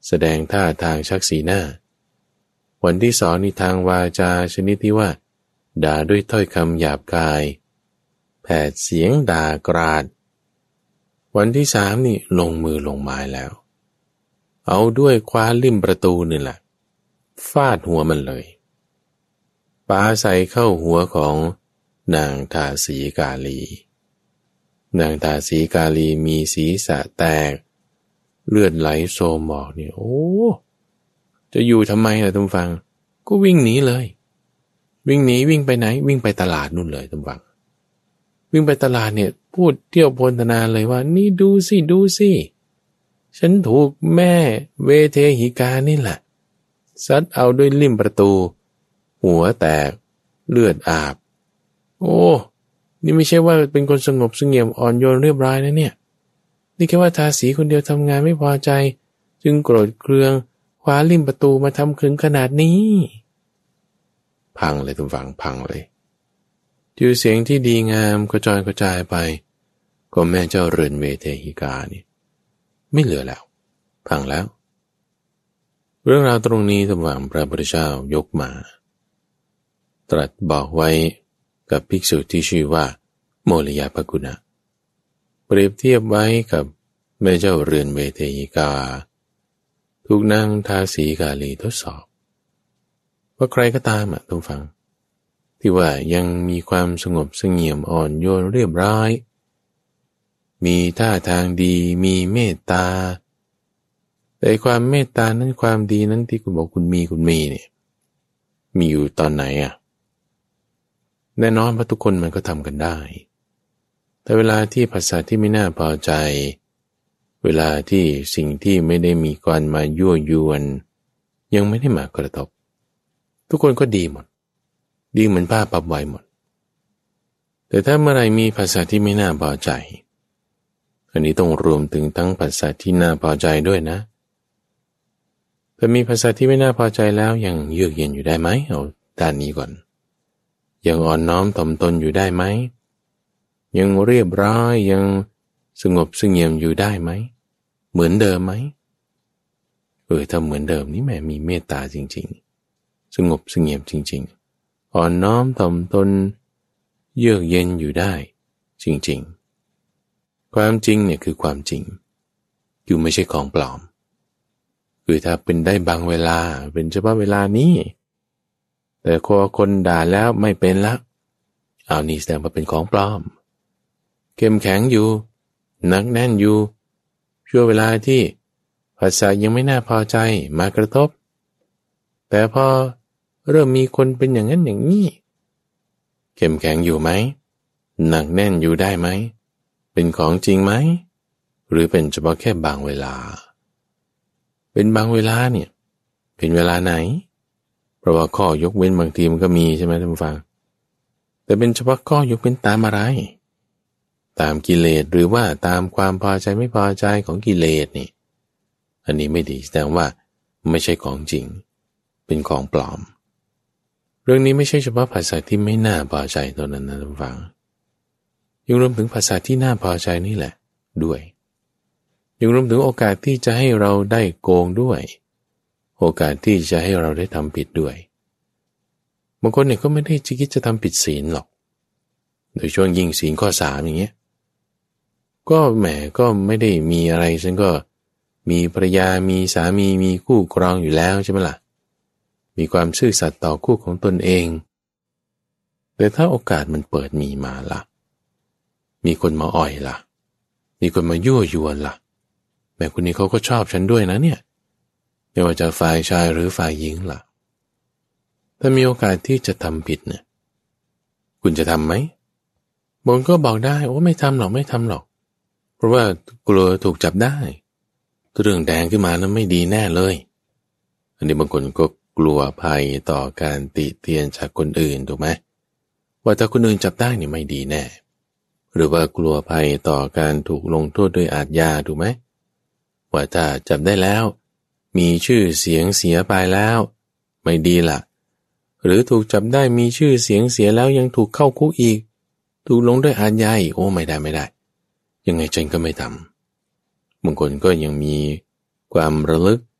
แสดงท่าทางชักสีหน้าวันที่สองนี่ทางวาจาชนิดที่ว่าด่าด้วยถ้อยคำหยาบกายแผดเสียงด่ากราดวันที่สามนี่ลงมือลงไม้แล้วเอาด้วยคว้าลิ่มประตูนี่แหละฟาดหัวมันเลยปาใส่เข้าหัวของนางทาสีกาลีนางทาสีกาลีมีศีรษะแตกเลือดไหลโซมออกนี่โอ้จะอยู่ทำไมล่ะทุกฟังก็วิ่งหนีเลยวิ่งหนีวิ่งไปไหนวิ่งไปตลาดนู่นเลยทุกฟังวิ่งไปตลาดเนี่ยพูดเที่ยวโพลธนาเลยว่านี่ดูสิดูสิฉันถูกแม่เวเทหิกานี่แหละซัดเอาด้วยลิ่มประตูหัวแตกเลือดอาบโอ้นี่ไม่ใช่ว่าเป็นคนสงบเสงี่ยมอ่อนโยนเรียบร้อยนะเนี่ยนี่แค่ว่าทาสีคนเดียวทำงานไม่พอใจจึงโกรธเคืองคว้าลิ่มประตูมาทำถึงขนาดนี้พังเลยทุกฝั่งพังเลยชื่อเสียงที่ดีงามกระจายกระจายไปก็แม่เจ้าเรือนเวเทหิกานี่ไม่เหลือแล้วพังแล้วเรื่องราวตรงนี้ทุกฝั่งพระพุทธเจ้ายกมาตรัสบอกไว้กับภิกษุที่ชื่อว่าโมริยภกุณะเปรียบเทียบไว้กับแม่เจ้าเรือนเวเทหิกาถูกนางทาสีกาลีทดสอบว่าใครก็ตามอ่ะต้องฟังที่ว่ายังมีความสงบเสงี่ยมอ่อนโยนเรียบร้อยมีท่าทางดีมีเมตตาแต่ความเมตตานั้นความดีนั้นที่คุณบอกคุณมีคุณมีเนี่ยมีอยู่ตอนไหนอ่ะแน่นอนว่าทุกคนมันก็ทำกันได้แต่เวลาที่ภาษาที่ไม่น่าพอใจเวลาที่สิ่งที่ไม่ได้มีการมายั่วยวนยังไม่ได้มากระทบทุกคนก็ดีหมดดีเหมือนผ้าปับไว้หมดแต่ถ้าเมื่อไรมีภาษาที่ไม่น่าพอใจอันนี้ต้องรวมถึงทั้งภาษาที่น่าพอใจด้วยนะถ้ามีภาษาที่ไม่น่าพอใจแล้วยังเยือกเย็นอยู่ได้ไหมเอาด้านนี้ก่อนยังอ่อนน้อมถ่อมตนอยู่ได้ไหมยังเรียบร้อยยังสงบเสงี่ยมอยู่ได้ไหมเหมือนเดิมไหมเออถ้าเหมือนเดิมนี่แม่มีเมตตาจริงๆสงบเสงี่ยมจริงๆอ่อนน้อมถ่อมตนเยือกเย็นอยู่ได้จริงๆความจริงเนี่ยคือความจริงอยู่ไม่ใช่ของปลอมคือถ้าเป็นได้บางเวลาเป็นเฉพาะเวลานี้แต่พอคนด่าแล้วไม่เป็นละเอานี่แสดงว่าเป็นของปลอมเข้มแข็งอยู่หนักแน่นอยู่ช่วงเวลาที่ภาษายังไม่น่าพอใจมากระทบแต่พอเริ่มมีคนเป็นอย่างนั้นอย่างนี้เข้มแข็งอยู่ไหมหนักแน่นอยู่ได้ไหมเป็นของจริงไหมหรือเป็นเฉพาะแค่บางเวลาเป็นบางเวลาเนี่ยเป็นเวลาไหนเพราะว่าข้อยกเว้นบางทีมันก็มีใช่ไหมท่านผู้ฟังแต่เป็นเฉพาะข้อยกเว้นตามอะไรตามกิเลสหรือว่าตามความพอใจไม่พอใจของกิเลสนี่อันนี้ไม่ดีแสดงว่าไม่ใช่ของจริงเป็นของปลอมเรื่องนี้ไม่ใช่เฉพาะภาษาที่ไม่น่าพอใจเท่านั้นนะท่านผู้ฟังยังรวมถึงภาษาที่น่าพอใจนี่แหละด้วยยังรวมถึงโอกาสที่จะให้เราได้โกงด้วยโอกาสที่จะให้เราได้ทำผิดด้วยบางคนเนี่ยก็ไม่ได้จะคิดจะทำผิดศีลหรอกโดยช่วงยิ่งศีลข้อสามอย่างเงี้ยก็แหมก็ไม่ได้มีอะไรฉันก็มีภรรยามีสามีมีคู่ครองอยู่แล้วใช่ไหมล่ะมีความซื่อสัตย์ต่อคู่ของตนเองแต่ถ้าโอกาสมันเปิดมีมาล่ะมีคนมาอ่อยล่ะมีคนมายั่วยวนล่ะแม่คนนี้เขาก็ชอบฉันด้วยนะเนี่ยไม่ว่าจะฝ่ายชายหรือฝ่ายหญิงล่ะถ้ามีโอกาสที่จะทำผิดเนี่ยคุณจะทำไหมบางก็บอกได้โอ้ไม่ทำหรอกไม่ทำหรอกเพราะว่ากลัวถูกจับได้เรื่องแดงขึ้นมานั้นไม่ดีแน่เลยอันนี้บางคนก็กลัวภัยต่อการติเตียนจากคนอื่นถูกไหมว่าถ้าคนอื่นจับได้นี่ไม่ดีแน่หรือว่ากลัวภัยต่อการถูกลงโทษด้วยอาญาถูกไหมว่าถ้าจับได้แล้วมีชื่อเสียงเสียไปแล้วไม่ดีล่ะหรือถูกจับได้มีชื่อเสียงเสียแล้วยังถูกเข้าคุกอีกถูกลงด้วยอาญาอีกโอ้ไม่ได้ไม่ได้ยังไงฉันก็ไม่ทำบางคนก็ยังมีความระลึก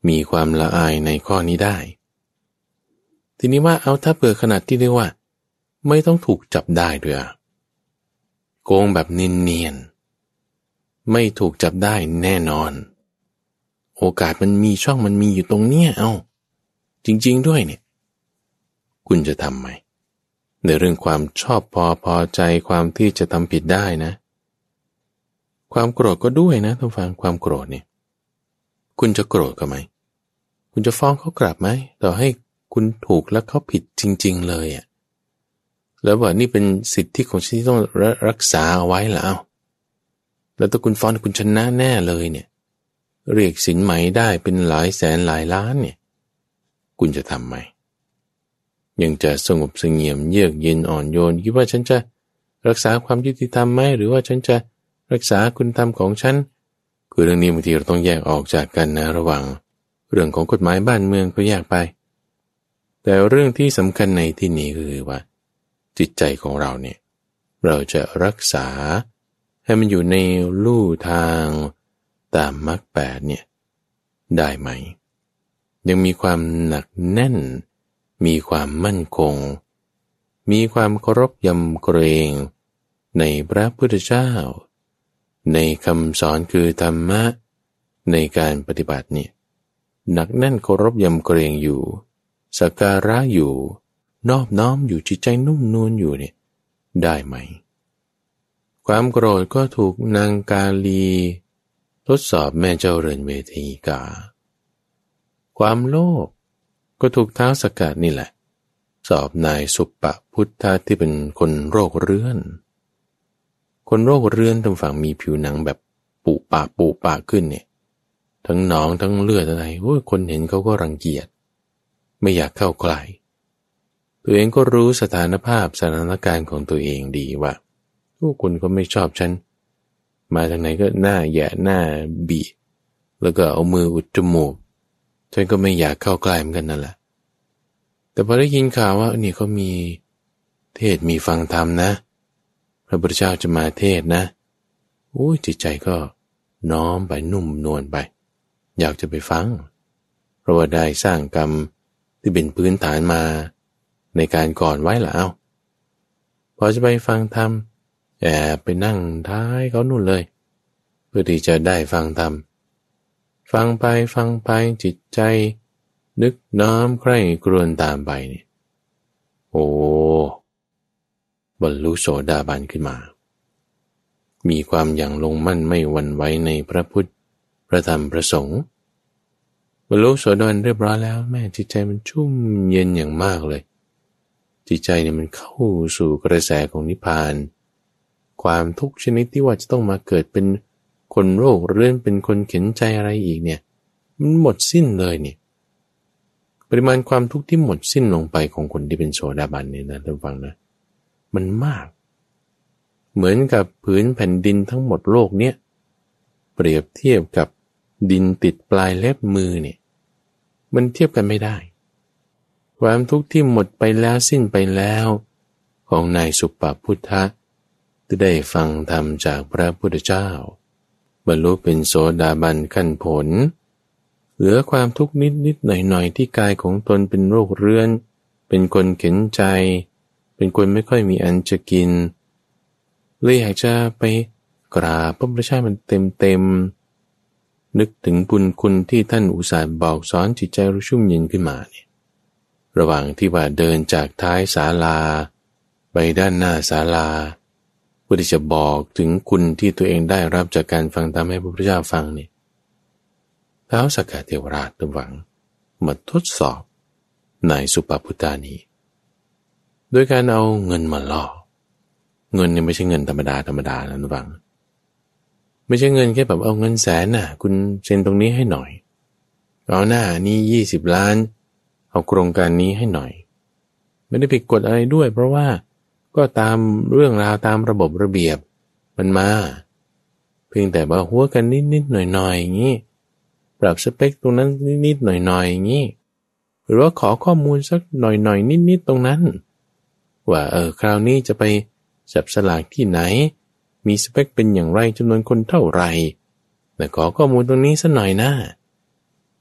มีความละอายในข้อนี้ได้ทีนี้ว่าเอาถ้าเปิดขนาดที่เรียกว่าไม่ต้องถูกจับได้ด้วยโกงแบบเนียนๆไม่ถูกจับได้แน่นอนโอกาสมันมีช่องมันมีอยู่ตรงเนี้ยเอาจริงๆด้วยเนี่ยคุณจะทำไหมในเรื่องความชอบพอพอใจความที่จะทำผิดได้นะความโกรธก็ด้วยนะท่านฟังความโกรธเนี่ยคุณจะโกรธกับไหมคุณจะฟ้องเขากลับไหมต่อให้คุณถูกและเขาผิดจริงๆเลยอ่ะแล้วว่านี่เป็นสิทธิของฉันที่ต้องรักษาเอาไว้แล้วแล้วถ้าคุณฟ้องคุณชนะแน่เลยเนี่ยเรียกสินไหมได้เป็นหลายแสนหลายล้านเนี่ยคุณจะทำไหมยังจะสงบเสงี่ยมเยือกเย็นอ่อนโยนคิดว่าฉันจะรักษาความยุติธรรมไหมหรือว่าฉันจะรักษาคุณธรรมของฉันคือเรื่องนี้บางทีเราต้องแยกออกจากกันนะระหว่างเรื่องของกฎหมายบ้านเมืองก็แยกไปแต่เรื่องที่สำคัญในที่นี้คือว่าจิตใจของเราเนี่ยเราจะรักษาให้มันอยู่ในลู่ทางตามมรรคแปดเนี่ยได้ไหมยังมีความหนักแน่นมีความมั่นคงมีความเคารพยำเกรงในพระพุทธเจ้าในคำสอนคือธรรมะในการปฏิบัติเนี่ยหนักแน่นเคารพยำเกรงอยู่สักการะอยู่นอบน้อมอยู่จิตใจนุ่มนวลอยู่เนี่ยได้ไหมความโกรธก็ถูกนางกาลีทดสอบแม่เจ้าเรือนเวทีกาความโลภก็ถูกท้าวสักกะนี่แหละสอบนายสุปปพุทธะที่เป็นคนโรคเรื้อนคนโรคเรื้อนตรงฝั่งมีผิวหนังแบบปุปะปุปะขึ้นเนี่ยทั้งหนองทั้งเลือดอะไรโอ้ยคนเห็นเขาก็รังเกียจไม่อยากเข้าใกล้ตัวเองก็รู้สถานภาพสถานการณ์ของตัวเองดีว่าผู้คนก็ไม่ชอบฉันมาทางไหนก็หน้าแย่หน้าบีแล้วก็เอามืออุดจมูกฉันก็ไม่อยากเข้าใกล้เหมือนกันนั่นแหละแต่พอได้ยินข่าวว่านี่เขามีเทศมีฟังธรรมนะพระพุทธเจ้าจะมาเทศนะโอ้ยจิตใจก็น้อมไปนุ่มนวลไปอยากจะไปฟังเพราะว่าได้สร้างกรรมที่เป็นพื้นฐานมาในการก่อนไว้แล้วพอจะไปฟังธรรมแอบไปนั่งท้ายเขานู่นเลยเพื่อที่จะได้ฟังธรรมฟังไปฟังไปจิตใจนึกน้อมใคร่ครวญตามไปเนี่ยโอ้บรรลุโสดาบันขึ้นมามีความอย่างลงมั่นไม่หวั่นไหวในพระพุทธพระธรรมพระสงฆ์บรรลุโสดาบันเรียบร้อยแล้วแม่จิตใจมันชุ่มเย็นอย่างมากเลยจิตใจเนี่ยมันเข้าสู่กระแสของนิพพานความทุกข์ชนิดที่ว่าจะต้องมาเกิดเป็นคนโรคเรื้อนเป็นคนเข็นใจอะไรอีกเนี่ยมันหมดสิ้นเลยเนี่ยปริมาณความทุกข์ที่หมดสิ้นลงไปของคนที่เป็นโสดาบันเนี่ยนะท่านฟังนะมันมากเหมือนกับผืนแผ่นดินทั้งหมดโลกเนี่ยเปรียบเทียบกับดินติดปลายเล็บมือเนี่ยมันเทียบกันไม่ได้ความทุกข์ที่หมดไปแล้วสิ้นไปแล้วของนายสุปปพุทธะที่ได้ฟังธรรมจากพระพุทธเจ้าบรรลุเป็นโสดาบันขั้นผลเหลือความทุกข์นิดนิดหน่อยหน่อยที่กายของตนเป็นโรคเรื้อนเป็นคนเข็นใจเป็นคนไม่ค่อยมีอันจะกินเลยอยากจะไปกราบพระพุทธเจ้ามันเต็มเต็มนึกถึงบุญคุณที่ท่านอุตส่าห์บอกสอนจิตใจรู้ชุ่มเย็นขึ้นมาเนี่ยระหว่างที่ว่าเดินจากท้ายศาลาไปด้านหน้าศาลาเพื่อที่จะบอกถึงคุณที่ตัวเองได้รับจากการฟังธรรมให้พระพุทธเจ้าฟังเนี่ยท้าวสักกะเทวราชระหวังมาทดสอบนายสุปปพุทธานี้โดยการเอาเงินมาล่อเงินเนี่ยไม่ใช่เงินธรรมดาธรรมดานะระหวังไม่ใช่เงินแค่แบบเอาเงินแสนน่ะคุณเซ็นตรงนี้ให้หน่อยเอาหน้านี่ยี่สิบล้านเอาโครงการนี้ให้หน่อยไม่ได้ผิดกฎอะไรด้วยเพราะว่าก็ตามเรื่องราวตามระบบระเบียบมันมาเพียงแต่ว่าหัวกันนิดๆหน่อยๆอย่างนี้ปรับสเปคตรงนั้นนิดๆหน่อยๆอย่างนี้หรือว่าขอข้อมูลสักหน่อยๆนิดๆตรงนั้นว่าเออคราวนี้จะไปจับสลากที่ไหนมีสเปคเป็นอย่างไรจำนวนคนเท่าไหร่แต่ขอข้อมูลตรงนี้สักหน่อยนะ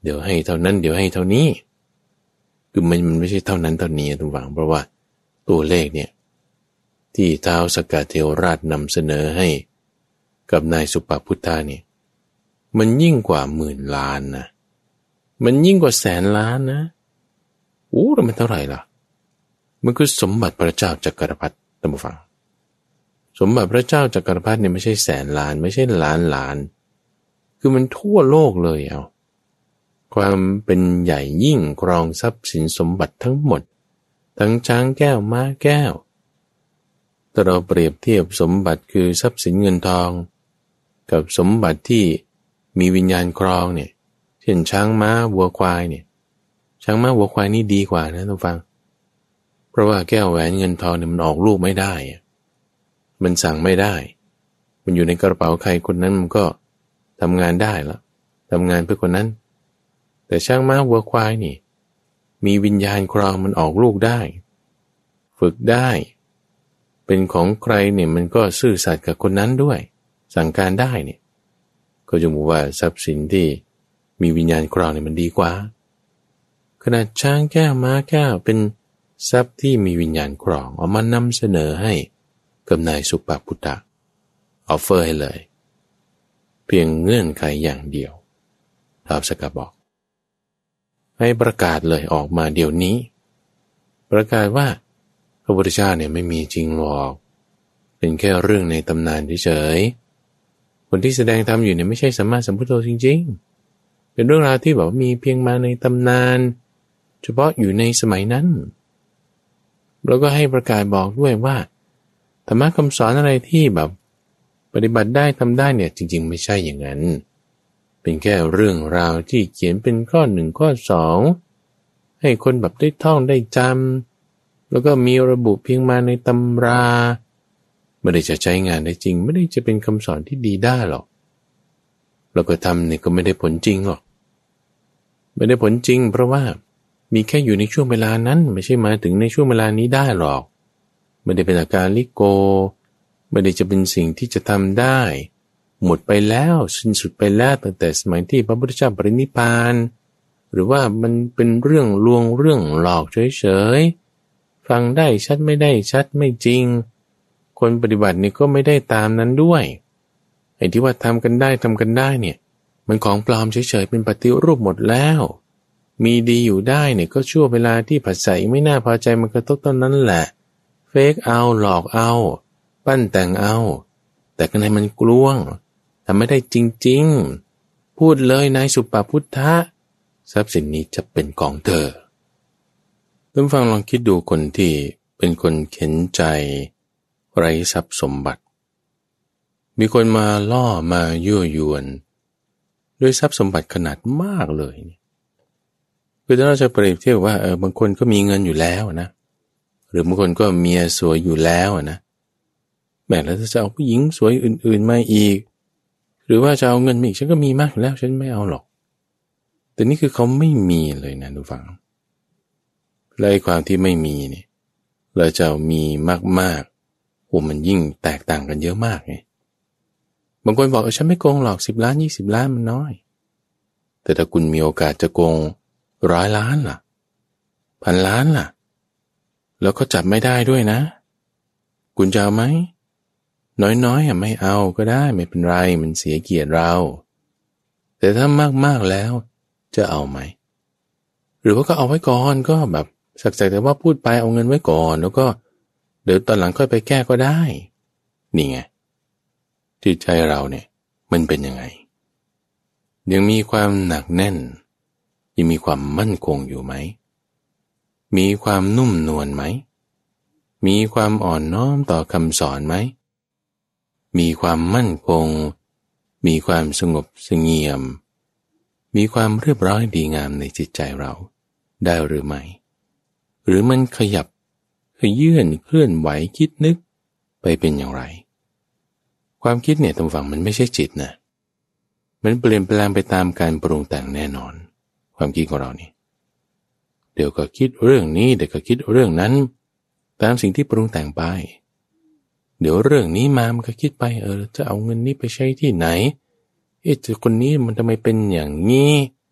เดี๋ยวให้เท่านั้นเดี๋ยวให้เท่านี้คือมันมันไม่ใช่เท่านั้นเท่านี้ทุกฝังเพราะว่าตัวเลขเนี่ยที่ท้าวสกเทวราชนำเสนอให้กับนายสุปพุทธาเนี่ยมันยิ่งกว่าหมื่นล้านนะมันยิ่งกว่าแสนล้านนะโอ้แล้วมันเท่าไหร่ล่ะมันคือสมบัติพระเจ้าจักรพรรดิท่านผู้ฟังสมบัติพระเจ้าจักรพรรดิเนี่ยไม่ใช่แสนล้านไม่ใช่ล้านล้านคือมันทั่วโลกเลยเอาความเป็นใหญ่ยิ่งครองทรัพย์สินสมบัติทั้งหมดทั้งช้างแก้วม้าแก้วแต่เราเปรียบเทียบสมบัติคือทรัพย์สินเงินทองกับสมบัติที่มีวิญญาณครองเนี่ยเช่นช้างม้าวัวควายเนี่ยช้างม้าวัวควายนี่ดีกว่านะท่านฟังเพราะว่าแก้วแหวนเงินทองเนี่ยมันออกลูกไม่ได้มันสั่งไม่ได้มันอยู่ในกระเป๋าใครคนนั้นมันก็ทำงานได้แล้วทำงานเพื่อคนนั้นแต่ช้างม้าวัวควายนี่มีวิญญาณครองมันออกลูกได้ฝึกได้เป็นของใครเนี่ยมันก็ซื่อสัตย์กับคนนั้นด้วยสั่งการได้เนี่ยก็จะบอกว่าทรัพย์สินที่มีวิญญาณครองเนี่ยมันดีกว่าขนาดช้างแก้วม้าแก้วเป็นทรัพย์ที่มีวิญญาณครองเอามานำเสนอให้กับนายสุปพุทธะออฟเฟอร์ให้เลยเพียงเงื่อนไขอย่างเดียวท้าวสกบอกให้ประกาศเลยออกมาเดี๋ยวนี้ประกาศว่าพระพุทธเจ้าเนี่ยไม่มีจริงหรอกเป็นแค่เรื่องในตำนานเฉยๆคนที่แสดงธรรมอยู่เนี่ยไม่ใช่สัมมาสัมพุทโธจริงๆเป็นเรื่องราวที่แบบมีเพียงมาในตำนานเฉพาะอยู่ในสมัยนั้นแล้วก็ให้ประกาศบอกด้วยว่าธรรมะคำสอนอะไรที่แบบปฏิบัติได้ทำได้เนี่ยจริงๆไม่ใช่อย่างนั้นเป็นแค่เรื่องราวที่เขียนเป็นข้อหนึ่งข้อสองให้คนแบบได้ท่องได้จำแล้วก็มีระบุเพียงมาในตำราไม่ได้จะใช้งานได้จริงไม่ได้จะเป็นคำสอนที่ดีได้หรอกแล้วก็ทำเนี่ยก็ไม่ได้ผลจริงหรอกไม่ได้ผลจริงเพราะว่ามีแค่อยู่ในช่วงเวลานั้นไม่ใช่มาถึงในช่วงเวลานี้ได้หรอกไม่ได้เป็นอาการลิโกไม่ได้จะเป็นสิ่งที่จะทำได้หมดไปแล้วสิ้นสุดไปแล้วตั้งแต่สมัยที่พระพุทธเจ้าปรินิพพานหรือว่ามันเป็นเรื่องลวงเรื่องหลอกเฉยๆฟังได้ชัดไม่ได้ชัดไม่จริงคนปฏิบัตินี่ก็ไม่ได้ตามนั้นด้วยไอ้ที่ว่าทำกันได้ทำกันได้เนี่ยมันของปลอมเฉยๆเป็นปฏิรูปหมดแล้วมีดีอยู่ได้เนี่ยก็ชั่วเวลาที่ผัสสะไม่น่าพอใจมันกระทบตอนนั้นแหละเฟกเอาหลอกเอาปั้นแต่งเอาแต่ข้างในมันกลวงทำไม่ได้จริงๆพูดเลยนายสุปพุทธะทรัพย์สินนี้จะเป็นของเธอท่านฟังลองคิดดูคนที่เป็นคนเข็นใจไร้ทรัพย์สมบัติมีคนมาล่อมายั่วยวนด้วยทรัพย์สมบัติขนาดมากเลยคือถ้าเราจะเปรียบเทียบว่าเออบางคนก็มีเงินอยู่แล้วนะหรือบางคนก็เมียสวยอยู่แล้วนะแม้แล้วจะเอาผู้หญิงสวยอื่นๆมาอีกหรือว่าจะเอาเงินมาอีกฉันก็มีมากอยู่แล้วฉันไม่เอาหรอกแต่นี่คือเขาไม่มีเลยนะทุกฝังและไอ้ความที่ไม่มีเนี่ยเราจะมีมากๆโอ้มันยิ่งแตกต่างกันเยอะมากไงบางคนบอกเออฉันไม่โกงหรอกสิบล้านยี่สิบล้านมันน้อยแต่ถ้าคุณมีโอกาสจะโกงร้อยล้านล่ะพันล้านล่ะแล้วก็จับไม่ได้ด้วยนะคุณจะเอาไหมน้อยๆอ่ะไม่เอาก็ได้ไม่เป็นไรมันเสียเกียรติเราแต่ถ้ามากๆแล้วจะเอาไหมหรือว่าก็เอาไว้ก่อนก็แบบสักแต่ว่าพูดไปเอาเงินไว้ก่อนแล้วก็เดี๋ยวตอนหลังค่อยไปแก้ก็ได้นี่ไงจิตใจเราเนี่ยมันเป็นยังไงยังมีความหนักแน่นยังมีความมั่นคงอยู่ไหมมีความนุ่มนวลไหมมีความอ่อนน้อมต่อคำสอนไหมมีความมั่นคงมีความสงบเสงี่ยมมีความเรียบร้อยดีงามในจิตใจเราได้หรือไม่หรือมันขยับขยื่นเคลื่อนไหวคิดนึกไปเป็นอย่างไรความคิดเนี่ยตรงฝั่งมันไม่ใช่จิตนะมันเปลี่ยนแปลงไปตามการปรุงแต่งแน่นอนความคิดของเรานี่เดี๋ยวก็คิดเรื่องนี้เดี๋ยวก็คิดเรื่องนั้นตามสิ่งที่ปรุงแต่งไปเดี๋ยวเรื่องนี้มามันก็คิดไปเออจะเอาเงินนี้ไปใช้ที่ไหนเอ๊ะคนนี้มันทำไมเป็นอย่างนี้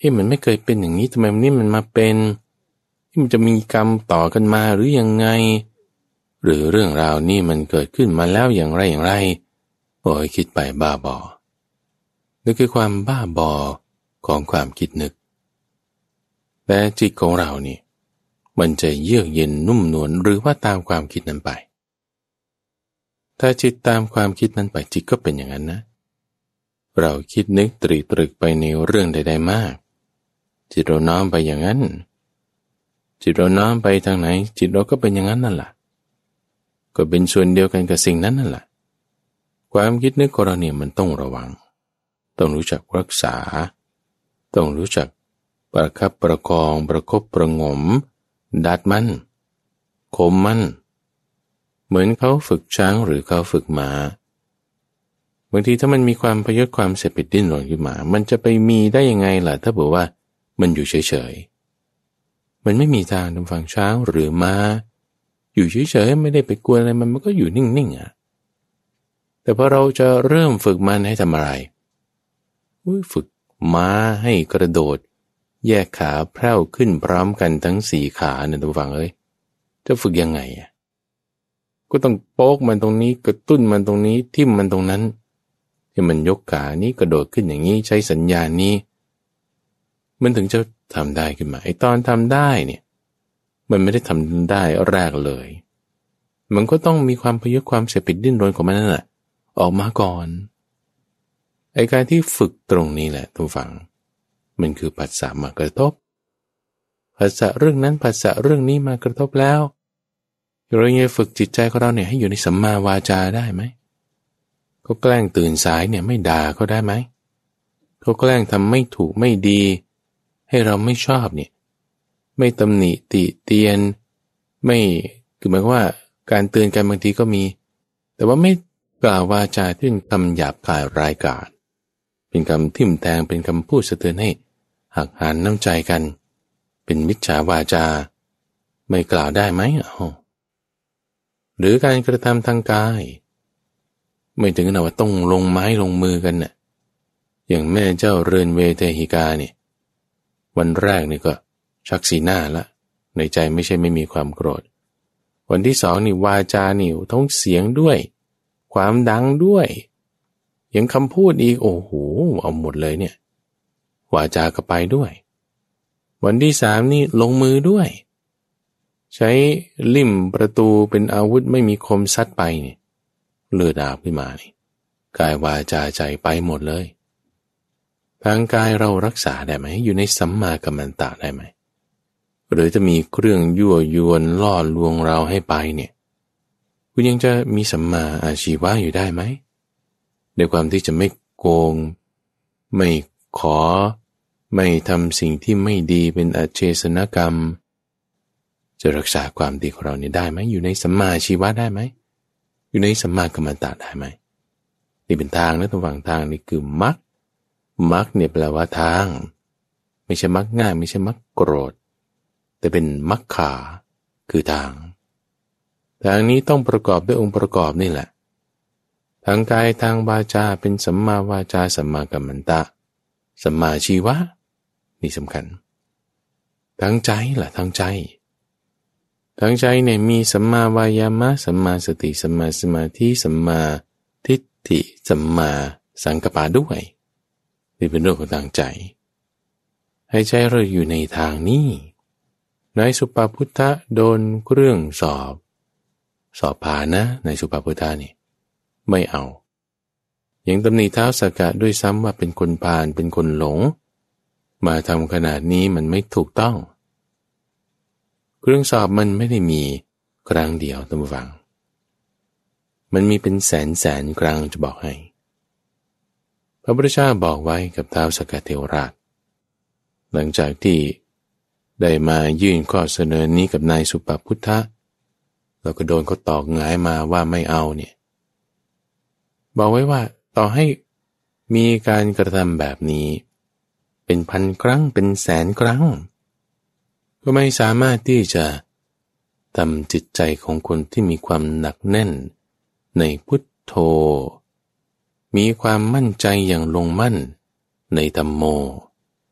เอ๊ะมันไม่เคยเป็นอย่างนี้ทำไมวันนี้มันมาเป็นที่มันจะมีกรรมต่อกันมาหรือยังไงหรือเรื่องราวนี้มันเกิดขึ้นมาแล้วอย่างไรอย่างไรโอ้ยคิดไปบ้าบอนี่คือความบ้าบอของความคิดนึกแต่จิตของเรานี่มันจะเยือกเย็นนุ่มนวลหรือว่าตามความคิดนั้นไปถ้าจิตตามความคิดนั้นไปจิตก็เป็นอย่างนั้นนะเราคิดนึกตรีตรึกไปในเรื่องใดๆมากจิตเราน้อมไปอย่างนั้นจิตเราน้อมไปทางไหนจิตเราก็เป็นอย่างนั้นนั่นแหละก็เป็นส่วนเดียวกันกับสิ่งนั้นนั่นแหละความคิดนึกของเราเนี่ยมันต้องระวังต้องรู้จักรักษาต้องรู้จักประคับประคองประคบประงมดัดมันคมมันเหมือนเขาฝึกช้างหรือเขาฝึกม้าบางทีถ้ามันมีความพยศความเสพติดดิ้นรนขึ้นมามันจะไปมีได้ยังไงล่ะถ้าบอกว่ามันอยู่เฉยๆมันไม่มีทางทำฟังช้างหรือม้าอยู่เฉยๆไม่ได้ไปกวนอะไรมันมันก็อยู่นิ่งๆอ่ะแต่พอเราจะเริ่มฝึกมันให้ทำอะไรฝึกม้าให้กระโดดแยกขาแพร่วขึ้นพร้อมกันทั้งสี่ขาเนี่ยท่านผู้ฟังเอ้ยจะฝึกยังไงอ่ะก็ต้องโป๊กมันตรงนี้กระตุ้นมันตรงนี้ทิ่มมันตรงนั้นที่มันยกขานี้กระโดดขึ้นอย่างนี้ใช้สัญญาณนี้มันถึงจะทำได้ขึ้นมาไอ้ตอนทำได้เนี่ยมันไม่ได้ทำได้แรกเลยมันก็ต้องมีความพยศความเสพติดดิ้นรนของมันนั่นแหละออกมาก่อนไอ้การที่ฝึกตรงนี้แหละทุกฝังมันคือผัสสะมากระทบผัสสะเรื่องนั้นผัสสะเรื่องนี้มากระทบแล้วเราจะฝึกจิตใจของเราเนี่ยให้อยู่ในสัมมาวาจาได้ไหมเขาแกล้งตื่นสายเนี่ยไม่ด่าเขาได้ไหมเขาแกล้งทำไม่ถูกไม่ดีให้เราไม่ชอบเนี่ยไม่ตำหนิติเตียนไม่คือหมายว่าการเตือนกันบางทีก็มีแต่ว่าไม่กล่าววาจาที่เป็นคำหยาบคายร้ายกาจเป็นคำทิ่มแทงเป็นคำพูดสะเทือนให้หักหานน้ำใจกันเป็นมิจฉาวาจาไม่กล่าวได้ไหมอ๋อหรือการกระทำทางกายไม่ถึงขนาดว่าต้องลงไม้ลงมือกันน่ะอย่างแม่เจ้าเรือนเวเทหิกาเนี่ยวันแรกนี่ก็ชักสีหน้าละในใจไม่ใช่ไม่มีความโกรธวันที่สองนี่วาจานี่ท้องเสียงด้วยความดังด้วยยังคำพูดอีกโอ้โหเอาหมดเลยเนี่ยวาจาก็ไปด้วยวันที่สามนี่ลงมือด้วยใช้ลิ่มประตูเป็นอาวุธไม่มีคมซัดไปเนี่ยเลือดอาบขึ้นมานี่กายวาจาใจไปหมดเลยทางกายเรารักษาได้ไหมอยู่ในสัมมากัมมันตะได้ไหมหรือจะมีเครื่องยั่วยวนล่อลวงเราให้ไปเนี่ยคุณยังจะมีสัมมาอาชีวะอยู่ได้ไหมในความที่จะไม่โกงไม่ขอไม่ทำสิ่งที่ไม่ดีเป็นอเจสนกรรมจะรักษาความดีของเราเนี่ยได้ไหมอยู่ในสัมมาอาชีวะได้ไหมอยู่ในสัมมากัมมันตะได้ไหมนี่เป็นทางนะระหว่างทางนี่คือมรรคมรรคเนี่ยแปลว่าทางไม่ใช่มรรคง่ายไม่ใช่มรรคโกรธแต่เป็นมรรคขาคือทางทางนี้ต้องประกอบด้วยองค์ประกอบนี่แหละทางกายทางวาจาเป็นสัมมาวาจาสัมมากัมมันตะสัมมาชีวะนี่สำคัญทางใจล่ะทางใจทางใจเนี่ยมีสัมมาวายามะสัมมาสติสัมมาสมาธิสัมมาทิฏฐิสัมมาสังกัปปะด้วยนี่เป็นเรื่องของทางใจให้ใจเราอยู่ในทางนี้นายสุปาพุทธะโดนเรื่องสอบสอบผ่านนะนายสุปาพุทธะนี่ไม่เอายังตำหนิท้าวสักกะด้วยซ้ำว่าเป็นคนพาลเป็นคนหลงมาทำขนาดนี้มันไม่ถูกต้องเครื่องสอบมันไม่ได้มีครั้งเดียวท่านผู้ฟังมันมีเป็นแสนแสนครั้งจะบอกให้พระพุทธเจ้าบอกไว้กับท้าวสักกะเทวราชหลังจากที่ได้มายื่นข้อเสนอนี้กับนายสุปาพุทธะแล้วก็โดนเขาตอกหงายมาว่าไม่เอาเนี่ยบอกไว้ว่าต่อให้มีการกระทำแบบนี้เป็นพันครั้งเป็นแสนครั้งก็ไม่สามารถที่จะทำจิตใจของคนที่มีความหนักแน่นในพุทโธมีความมั่นใจอย่างลงมั่นในธัมโม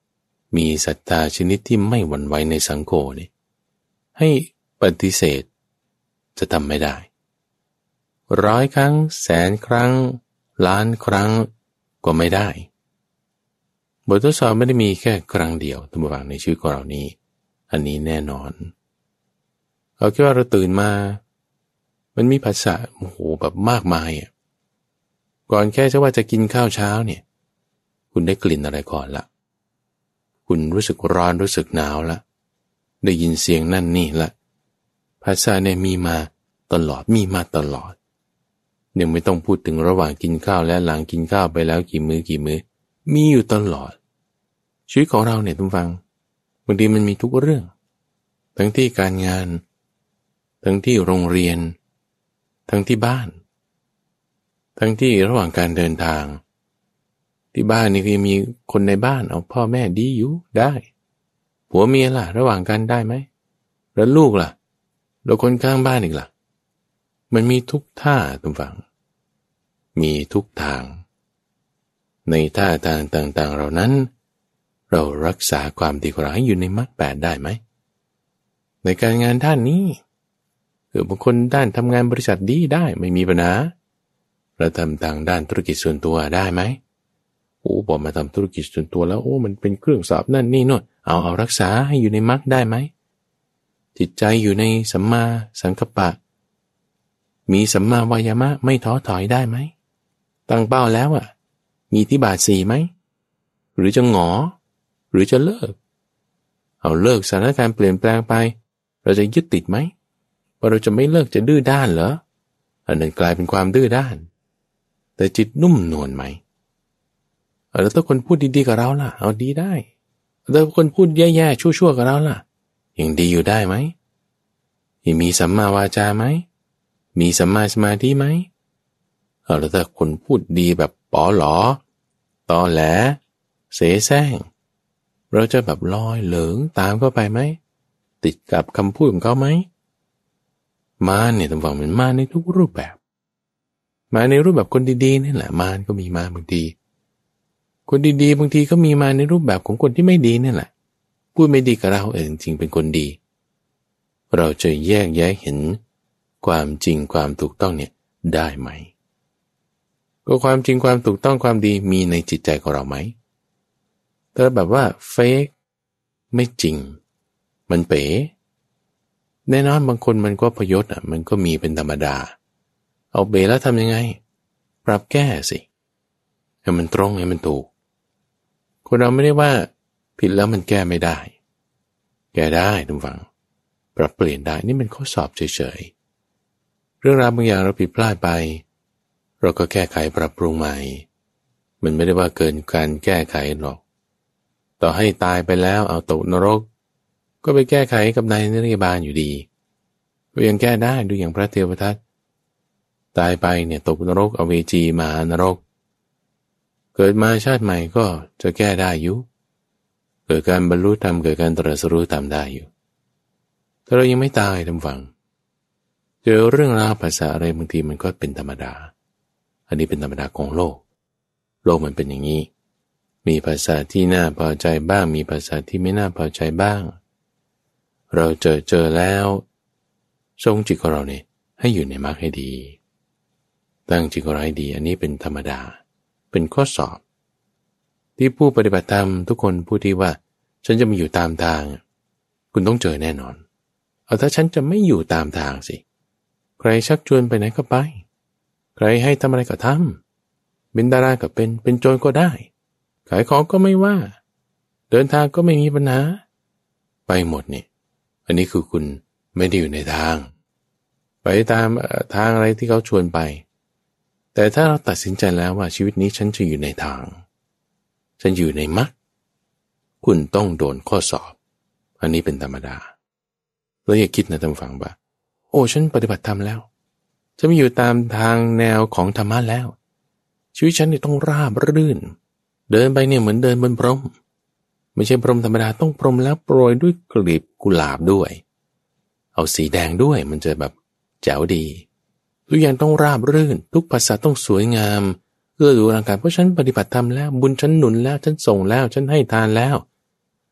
มีศรัทธาชนิดที่ไม่หวั่นไหวในสังโฆนี่ให้ปฏิเสธจะทำไม่ได้ร้อยครั้งแสนครั้งล้านครั้งก็ไม่ได้บททดสอบไม่ได้มีแค่ครั้งเดียวท่านผู้ฟังในชีวิตของเรานี้อันนี้แน่นอนเอาแค่ว่าเราตื่นมามันมีผัสสะโอ้โหแบบมากมายอ่ะก่อนแค่จะว่าจะกินข้าวเช้าเนี่ยคุณได้กลิ่นอะไรก่อนละคุณรู้สึกร้อนรู้สึกหนาวละได้ยินเสียงนั่นนี่ละผัสสะเนี่ยมีมาตลอดมีมาตลอดยังไม่ต้องพูดถึงระหว่างกินข้าวและหลังกินข้าวไปแล้วกี่มื้อกี่มื้อมีอยู่ตลอดชีวิตของเราเนี่ยทุกฟังบางทีมันมีทุกเรื่องทั้งที่การงานทั้งที่โรงเรียนทั้งที่บ้านทั้งที่ระหว่างการเดินทางที่บ้านนี่คือมีคนในบ้านเอาพ่อแม่ดีอยู่ได้ผัวเมียล่ะระหว่างกันได้ไหมแล้วลูกล่ะแล้วคนข้างบ้านอีกล่ะมันมีทุกท่าทุกฝั่งมีทุกทางในท่าทางต่างๆเหล่านั้นเรารักษาความดีของเราให้อยู่ในมรรคแปดได้ไหมในการงานด้านนี้คือบางคนด้านทำงานบริษัทดีได้ไม่มีปัญหาเราทำทางด้านธุรกิจส่วนตัวได้ไหมโอ้บอกมาทำธุรกิจส่วนตัวแล้วโอ้มันเป็นเครื่องสอบนั่นนี่โน่นเอาเอารักษาให้อยู่ในมรรคได้ไหมจิตใจอยู่ในสัมมาสังกัปปะมีสัมมาวายามะไม่ท้อถอยได้ไหมตั้งเป้าแล้วอ่ะมีที่บาทสี่ไหมหรือจะหงอหรือจะเลิกเอาเลิกสถานการณ์เปลี่ยนแปลงไปเราจะยึดติดไหมว่าเราจะไม่เลิกจะดื้อด้านเหรออันนั้นกลายเป็นความดื้อด้านแต่จิตนุ่มนวลไหมแล้วถ้าคนพูดดีๆกับเราล่ะเอาดีได้แล้วคนพูดแย่ๆชั่วๆกับเราล่ะยังดีอยู่ได้ไหมมีสัมมาวาจาไหมมีสัมมาสมาธิไหมเอาแล้วถ้าคนพูดดีแบบป๋อหลอตอแหลเสแสร้งเราจะแบบลอยเหลิงตามเข้าไปไหมติดกับคำพูดของเขาไหมมารเนี่ยต้องฟังเหมือนมารในทุกรูปแบบมาในรูปแบบคนดีๆนี่แหละมารก็มีมาบางทีคนดีๆบางทีก็มีมาในรูปแบบของคนที่ไม่ดีนี่แหละพูดไม่ดีกับเราเองจริงเป็นคนดีเราจะแยกแยะเห็นความจริงความถูกต้องเนี่ยได้ไหมก็ความจริงความถูกต้องความดีมีในจิตใจของเราไหมแต่แบบว่าเฟกไม่จริงมันเป๋แน่นอนบางคนมันก็พยศอ่ะมันก็มีเป็นธรรมดาเอาเป๋แล้วทำยังไงปรับแก้สิให้มันตรงให้มันถูกคนเราไม่ได้ว่าผิดแล้วมันแก้ไม่ได้แก้ได้ทุกฝั่งปรับเปลี่ยนได้นี่เป็นข้อสอบเฉยๆเรื่องราวบางอย่างเราผิดพลาดไปเราก็แก้ไขปรับปรุงใหม่มันไม่ได้ว่าเกินการแก้ไขหรอกต่อให้ตายไปแล้วเอาตกนรกก็ไปแก้ไขกับนายนิริบาลอยู่ดีก็ยังแก้ได้ดูอย่างพระเทวทัตตายไปเนี่ยตกนรกอเวจีมหานรกเกิดมาชาติใหม่ก็จะแก้ได้อยู่เกิดการบรรลุธรรมเกิดการตรัสรู้ธรรมได้อยู่ถ้าเรายังไม่ตายทำฟังเจอเรื่องราวภาษาอะไรบางทีมันก็เป็นธรรมดาอันนี้เป็นธรรมดาของโลกโลกมันเป็นอย่างนี้มีภาษาที่น่าพอใจบ้างมีภาษาที่ไม่น่าพอใจบ้างเราเจอเจอแล้วทรงจิตของเราเนี่ยให้อยู่ในมรรคให้ดีตั้งจิตของเราให้ดีอันนี้เป็นธรรมดาเป็นข้อสอบที่ผู้ปฏิบัติธรรมทุกคนพูดที่ว่าฉันจะมาอยู่ตามทางคุณต้องเจอแน่นอนเอาถ้าฉันจะไม่อยู่ตามทางสิใครชักชวนไปไหนก็ไปใครให้ทำอะไรก็ทำเป็นดาราก็เป็นเป็นโจรก็ได้ขายของก็ไม่ว่าเดินทางก็ไม่มีปัญหาไปหมดนี่อันนี้คือคุณไม่ได้อยู่ในทางไปตามทางอะไรที่เขาชวนไปแต่ถ้าเราตัดสินใจแล้วว่าชีวิตนี้ฉันจะอยู่ในทางฉันอยู่ในมรรคคุณต้องโดนข้อสอบอันนี้เป็นธรรมดาแล้วอย่าคิดนะท่านฟังว่าโอ้ฉันปฏิบัติธรรมแล้วจะไม่อยู่ตามทางแนวของธรรมะแล้วชีวิตฉันเนี่ยต้องราบรื่นเดินไปเนี่ยเหมือนเดินบนพรมไม่ใช่พรมธรรมดาต้องพรมแล้วโปรยด้วยกลีบกุหลาบด้วยเอาสีแดงด้วยมันจะแบบแจ๋วดีทุกอย่างต้องราบรื่นทุกภาษาต้องสวยงามเอื้อดูร่างกายเพราะฉันปฏิบัติธรรมแล้วบุญฉันหนุนแล้วฉันส่งแล้วฉันให้ทานแล้ว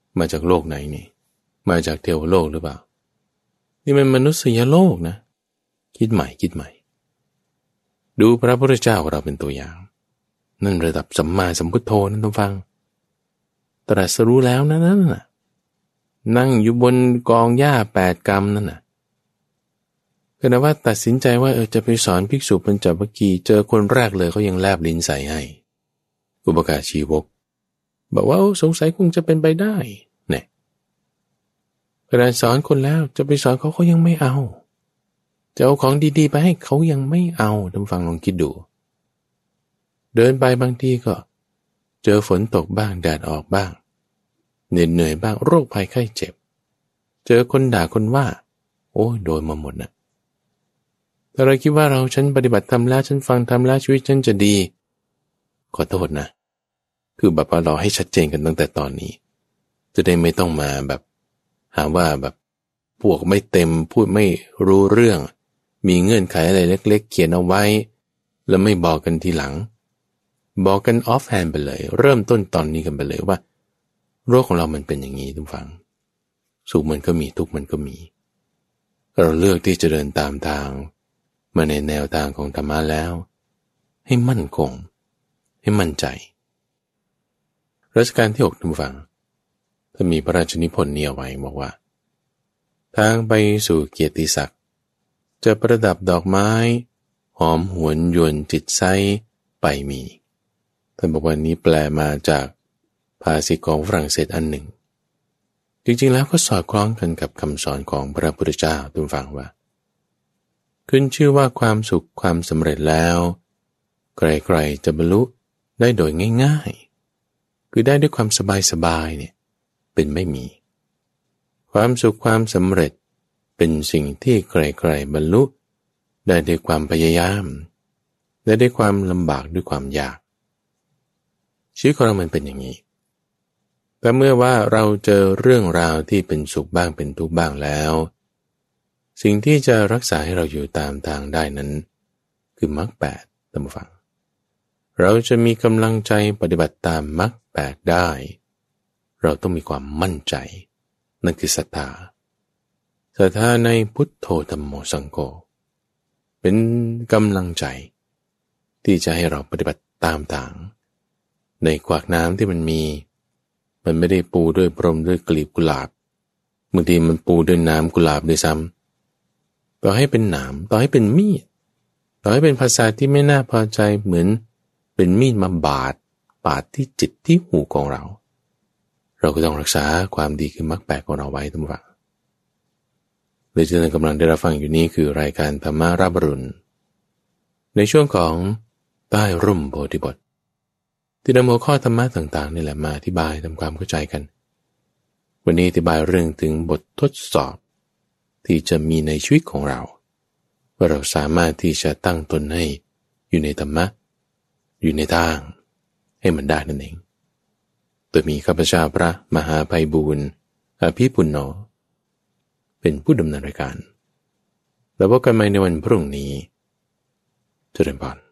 มาจากโลกไหนนี่มาจากเทวโลกหรือเปล่านี่มันมนุษยโลกนะคิดใหม่คิดใหม่ดูพระพุทธเจ้าของเราเป็นตัวอย่างนั่นระดับสัมมาสัมพุทโธนั่นต้องฟังตรัสรู้แล้วนะนั่นน่ะนั่งอยู่บนกองหญ้าแปดกรรมนั่นน่ะก็นะว่าตัดสินใจว่าเออจะไปสอนภิกษุปัญจวัคคีย์เจอคนแรกเลยเขายังแลบลิ้นใส่ให้อุปการชีวกบอกว่าสงสัยคงจะเป็นไปได้เนี่ยขณะสอนคนแล้วจะไปสอนเขาเขายังไม่เอาจะเอาของดีๆไปให้เขายังไม่เอาท่านฟังลองคิดดูเดินไปบางทีก็เจอฝนตกบ้างแดดออกบ้างเหนื่อยเหนื่อยบ้างโรคภัยไข้เจ็บเจอคนด่าคนว่าโอ้ยโดนมาหมดนะแต่เราคิดว่าเราฉันปฏิบัติธรรมแล้วฉันฟังธรรมแล้วชีวิตฉันจะดีขอโทษนะคือแบบว่าเราให้ชัดเจนกันตั้งแต่ตอนนี้จะได้ไม่ต้องมาแบบหาว่าแบบพวกไม่เต็มพูดไม่รู้เรื่องมีเงื่อนไขอะไรเล็กๆเขียนเอาไว้แล้วไม่บอกกันทีหลังบอกกันออฟแฮนด์ไปเลยเริ่มต้นตอนนี้กันไปเลยว่าโรคของเรามันเป็นอย่างนี้ทุกฝังสุขมันก็มีทุกข์มันก็มีเราเลือกที่จะเดินตามทางมาในแนวทางของธรรมะแล้วให้มั่นคงให้มั่นใจรัชกาลที่หกทุกฝังถ้ามีพระราชนิพนธ์เนี่ยไว้บอกว่าทางไปสู่เกียรติศักดิ์จะประดับดอกไม้หอมหวนยวนจิตไซไปมีท่านบอกว่านี้แปลมาจากภาษิตของฝรั่งเศสอันหนึ่งจริงๆแล้วก็สอดคล้องกันกับคำสอนของพระพุทธเจ้าทุกฟังว่าขึ้นชื่อว่าความสุขความสำเร็จแล้วใครๆจะบรรลุได้โดยง่ายๆคือได้ด้วยความสบายๆเนี่ยเป็นไม่มีความสุขความสำเร็จเป็นสิ่งที่ใครๆบรรลุได้ด้วยความพยายามได้ด้วยความลำบากด้วยความยากชีวิตของเรามันเป็นอย่างนี้แต่เมื่อว่าเราเจอเรื่องราวที่เป็นสุขบ้างเป็นทุกข์บ้างแล้วสิ่งที่จะรักษาให้เราอยู่ตามทางได้นั้นคือมรรคแปดท่านผู้ฟังเราจะมีกำลังใจปฏิบัติตามมรรคแปดได้เราต้องมีความมั่นใจนั่นคือศรัทธาศรัทธาในพุทโธธัมโมสังโฆเป็นกำลังใจที่จะให้เราปฏิบัติตามทางในขวากน้ำที่มันมีมันไม่ได้ปูด้วยพรมด้วยกลีบกุหลาบบางทีมันปูด้วยน้ำกุหลาบด้วยซ้ำต่อให้เป็นหนามต่อให้เป็นมีดต่อให้เป็นภาษาที่ไม่น่าพอใจเหมือนเป็นมีดมาบาดบาดที่จิตที่หูของเราเราก็ต้องรักษาความดีคือมรรคแปดของเราไว้ทุกฝั่งโดยที่ท่านกำลังได้รับฟังอยู่นี้คือรายการธรรมรับอรุณในช่วงของใต้ร่มโพธิบทที่นำหัวข้อธรรมะต่างๆนี่แหละมาอธิบายทำความเข้าใจกันวันนี้อธิบายเรื่องถึงบททดสอบที่จะมีในชีวิตของเราว่าเราสามารถที่จะตั้งตนให้อยู่ในธรรมะอยู่ในทางให้มันได้นั่นเองโดยมีข้าพเจ้าพระมหาไพบูลย์อภิปุณโญเป็นผู้ดำเนินรายการแล้วพบกันใหม่ในวันพรุ่งนี้เจริญพร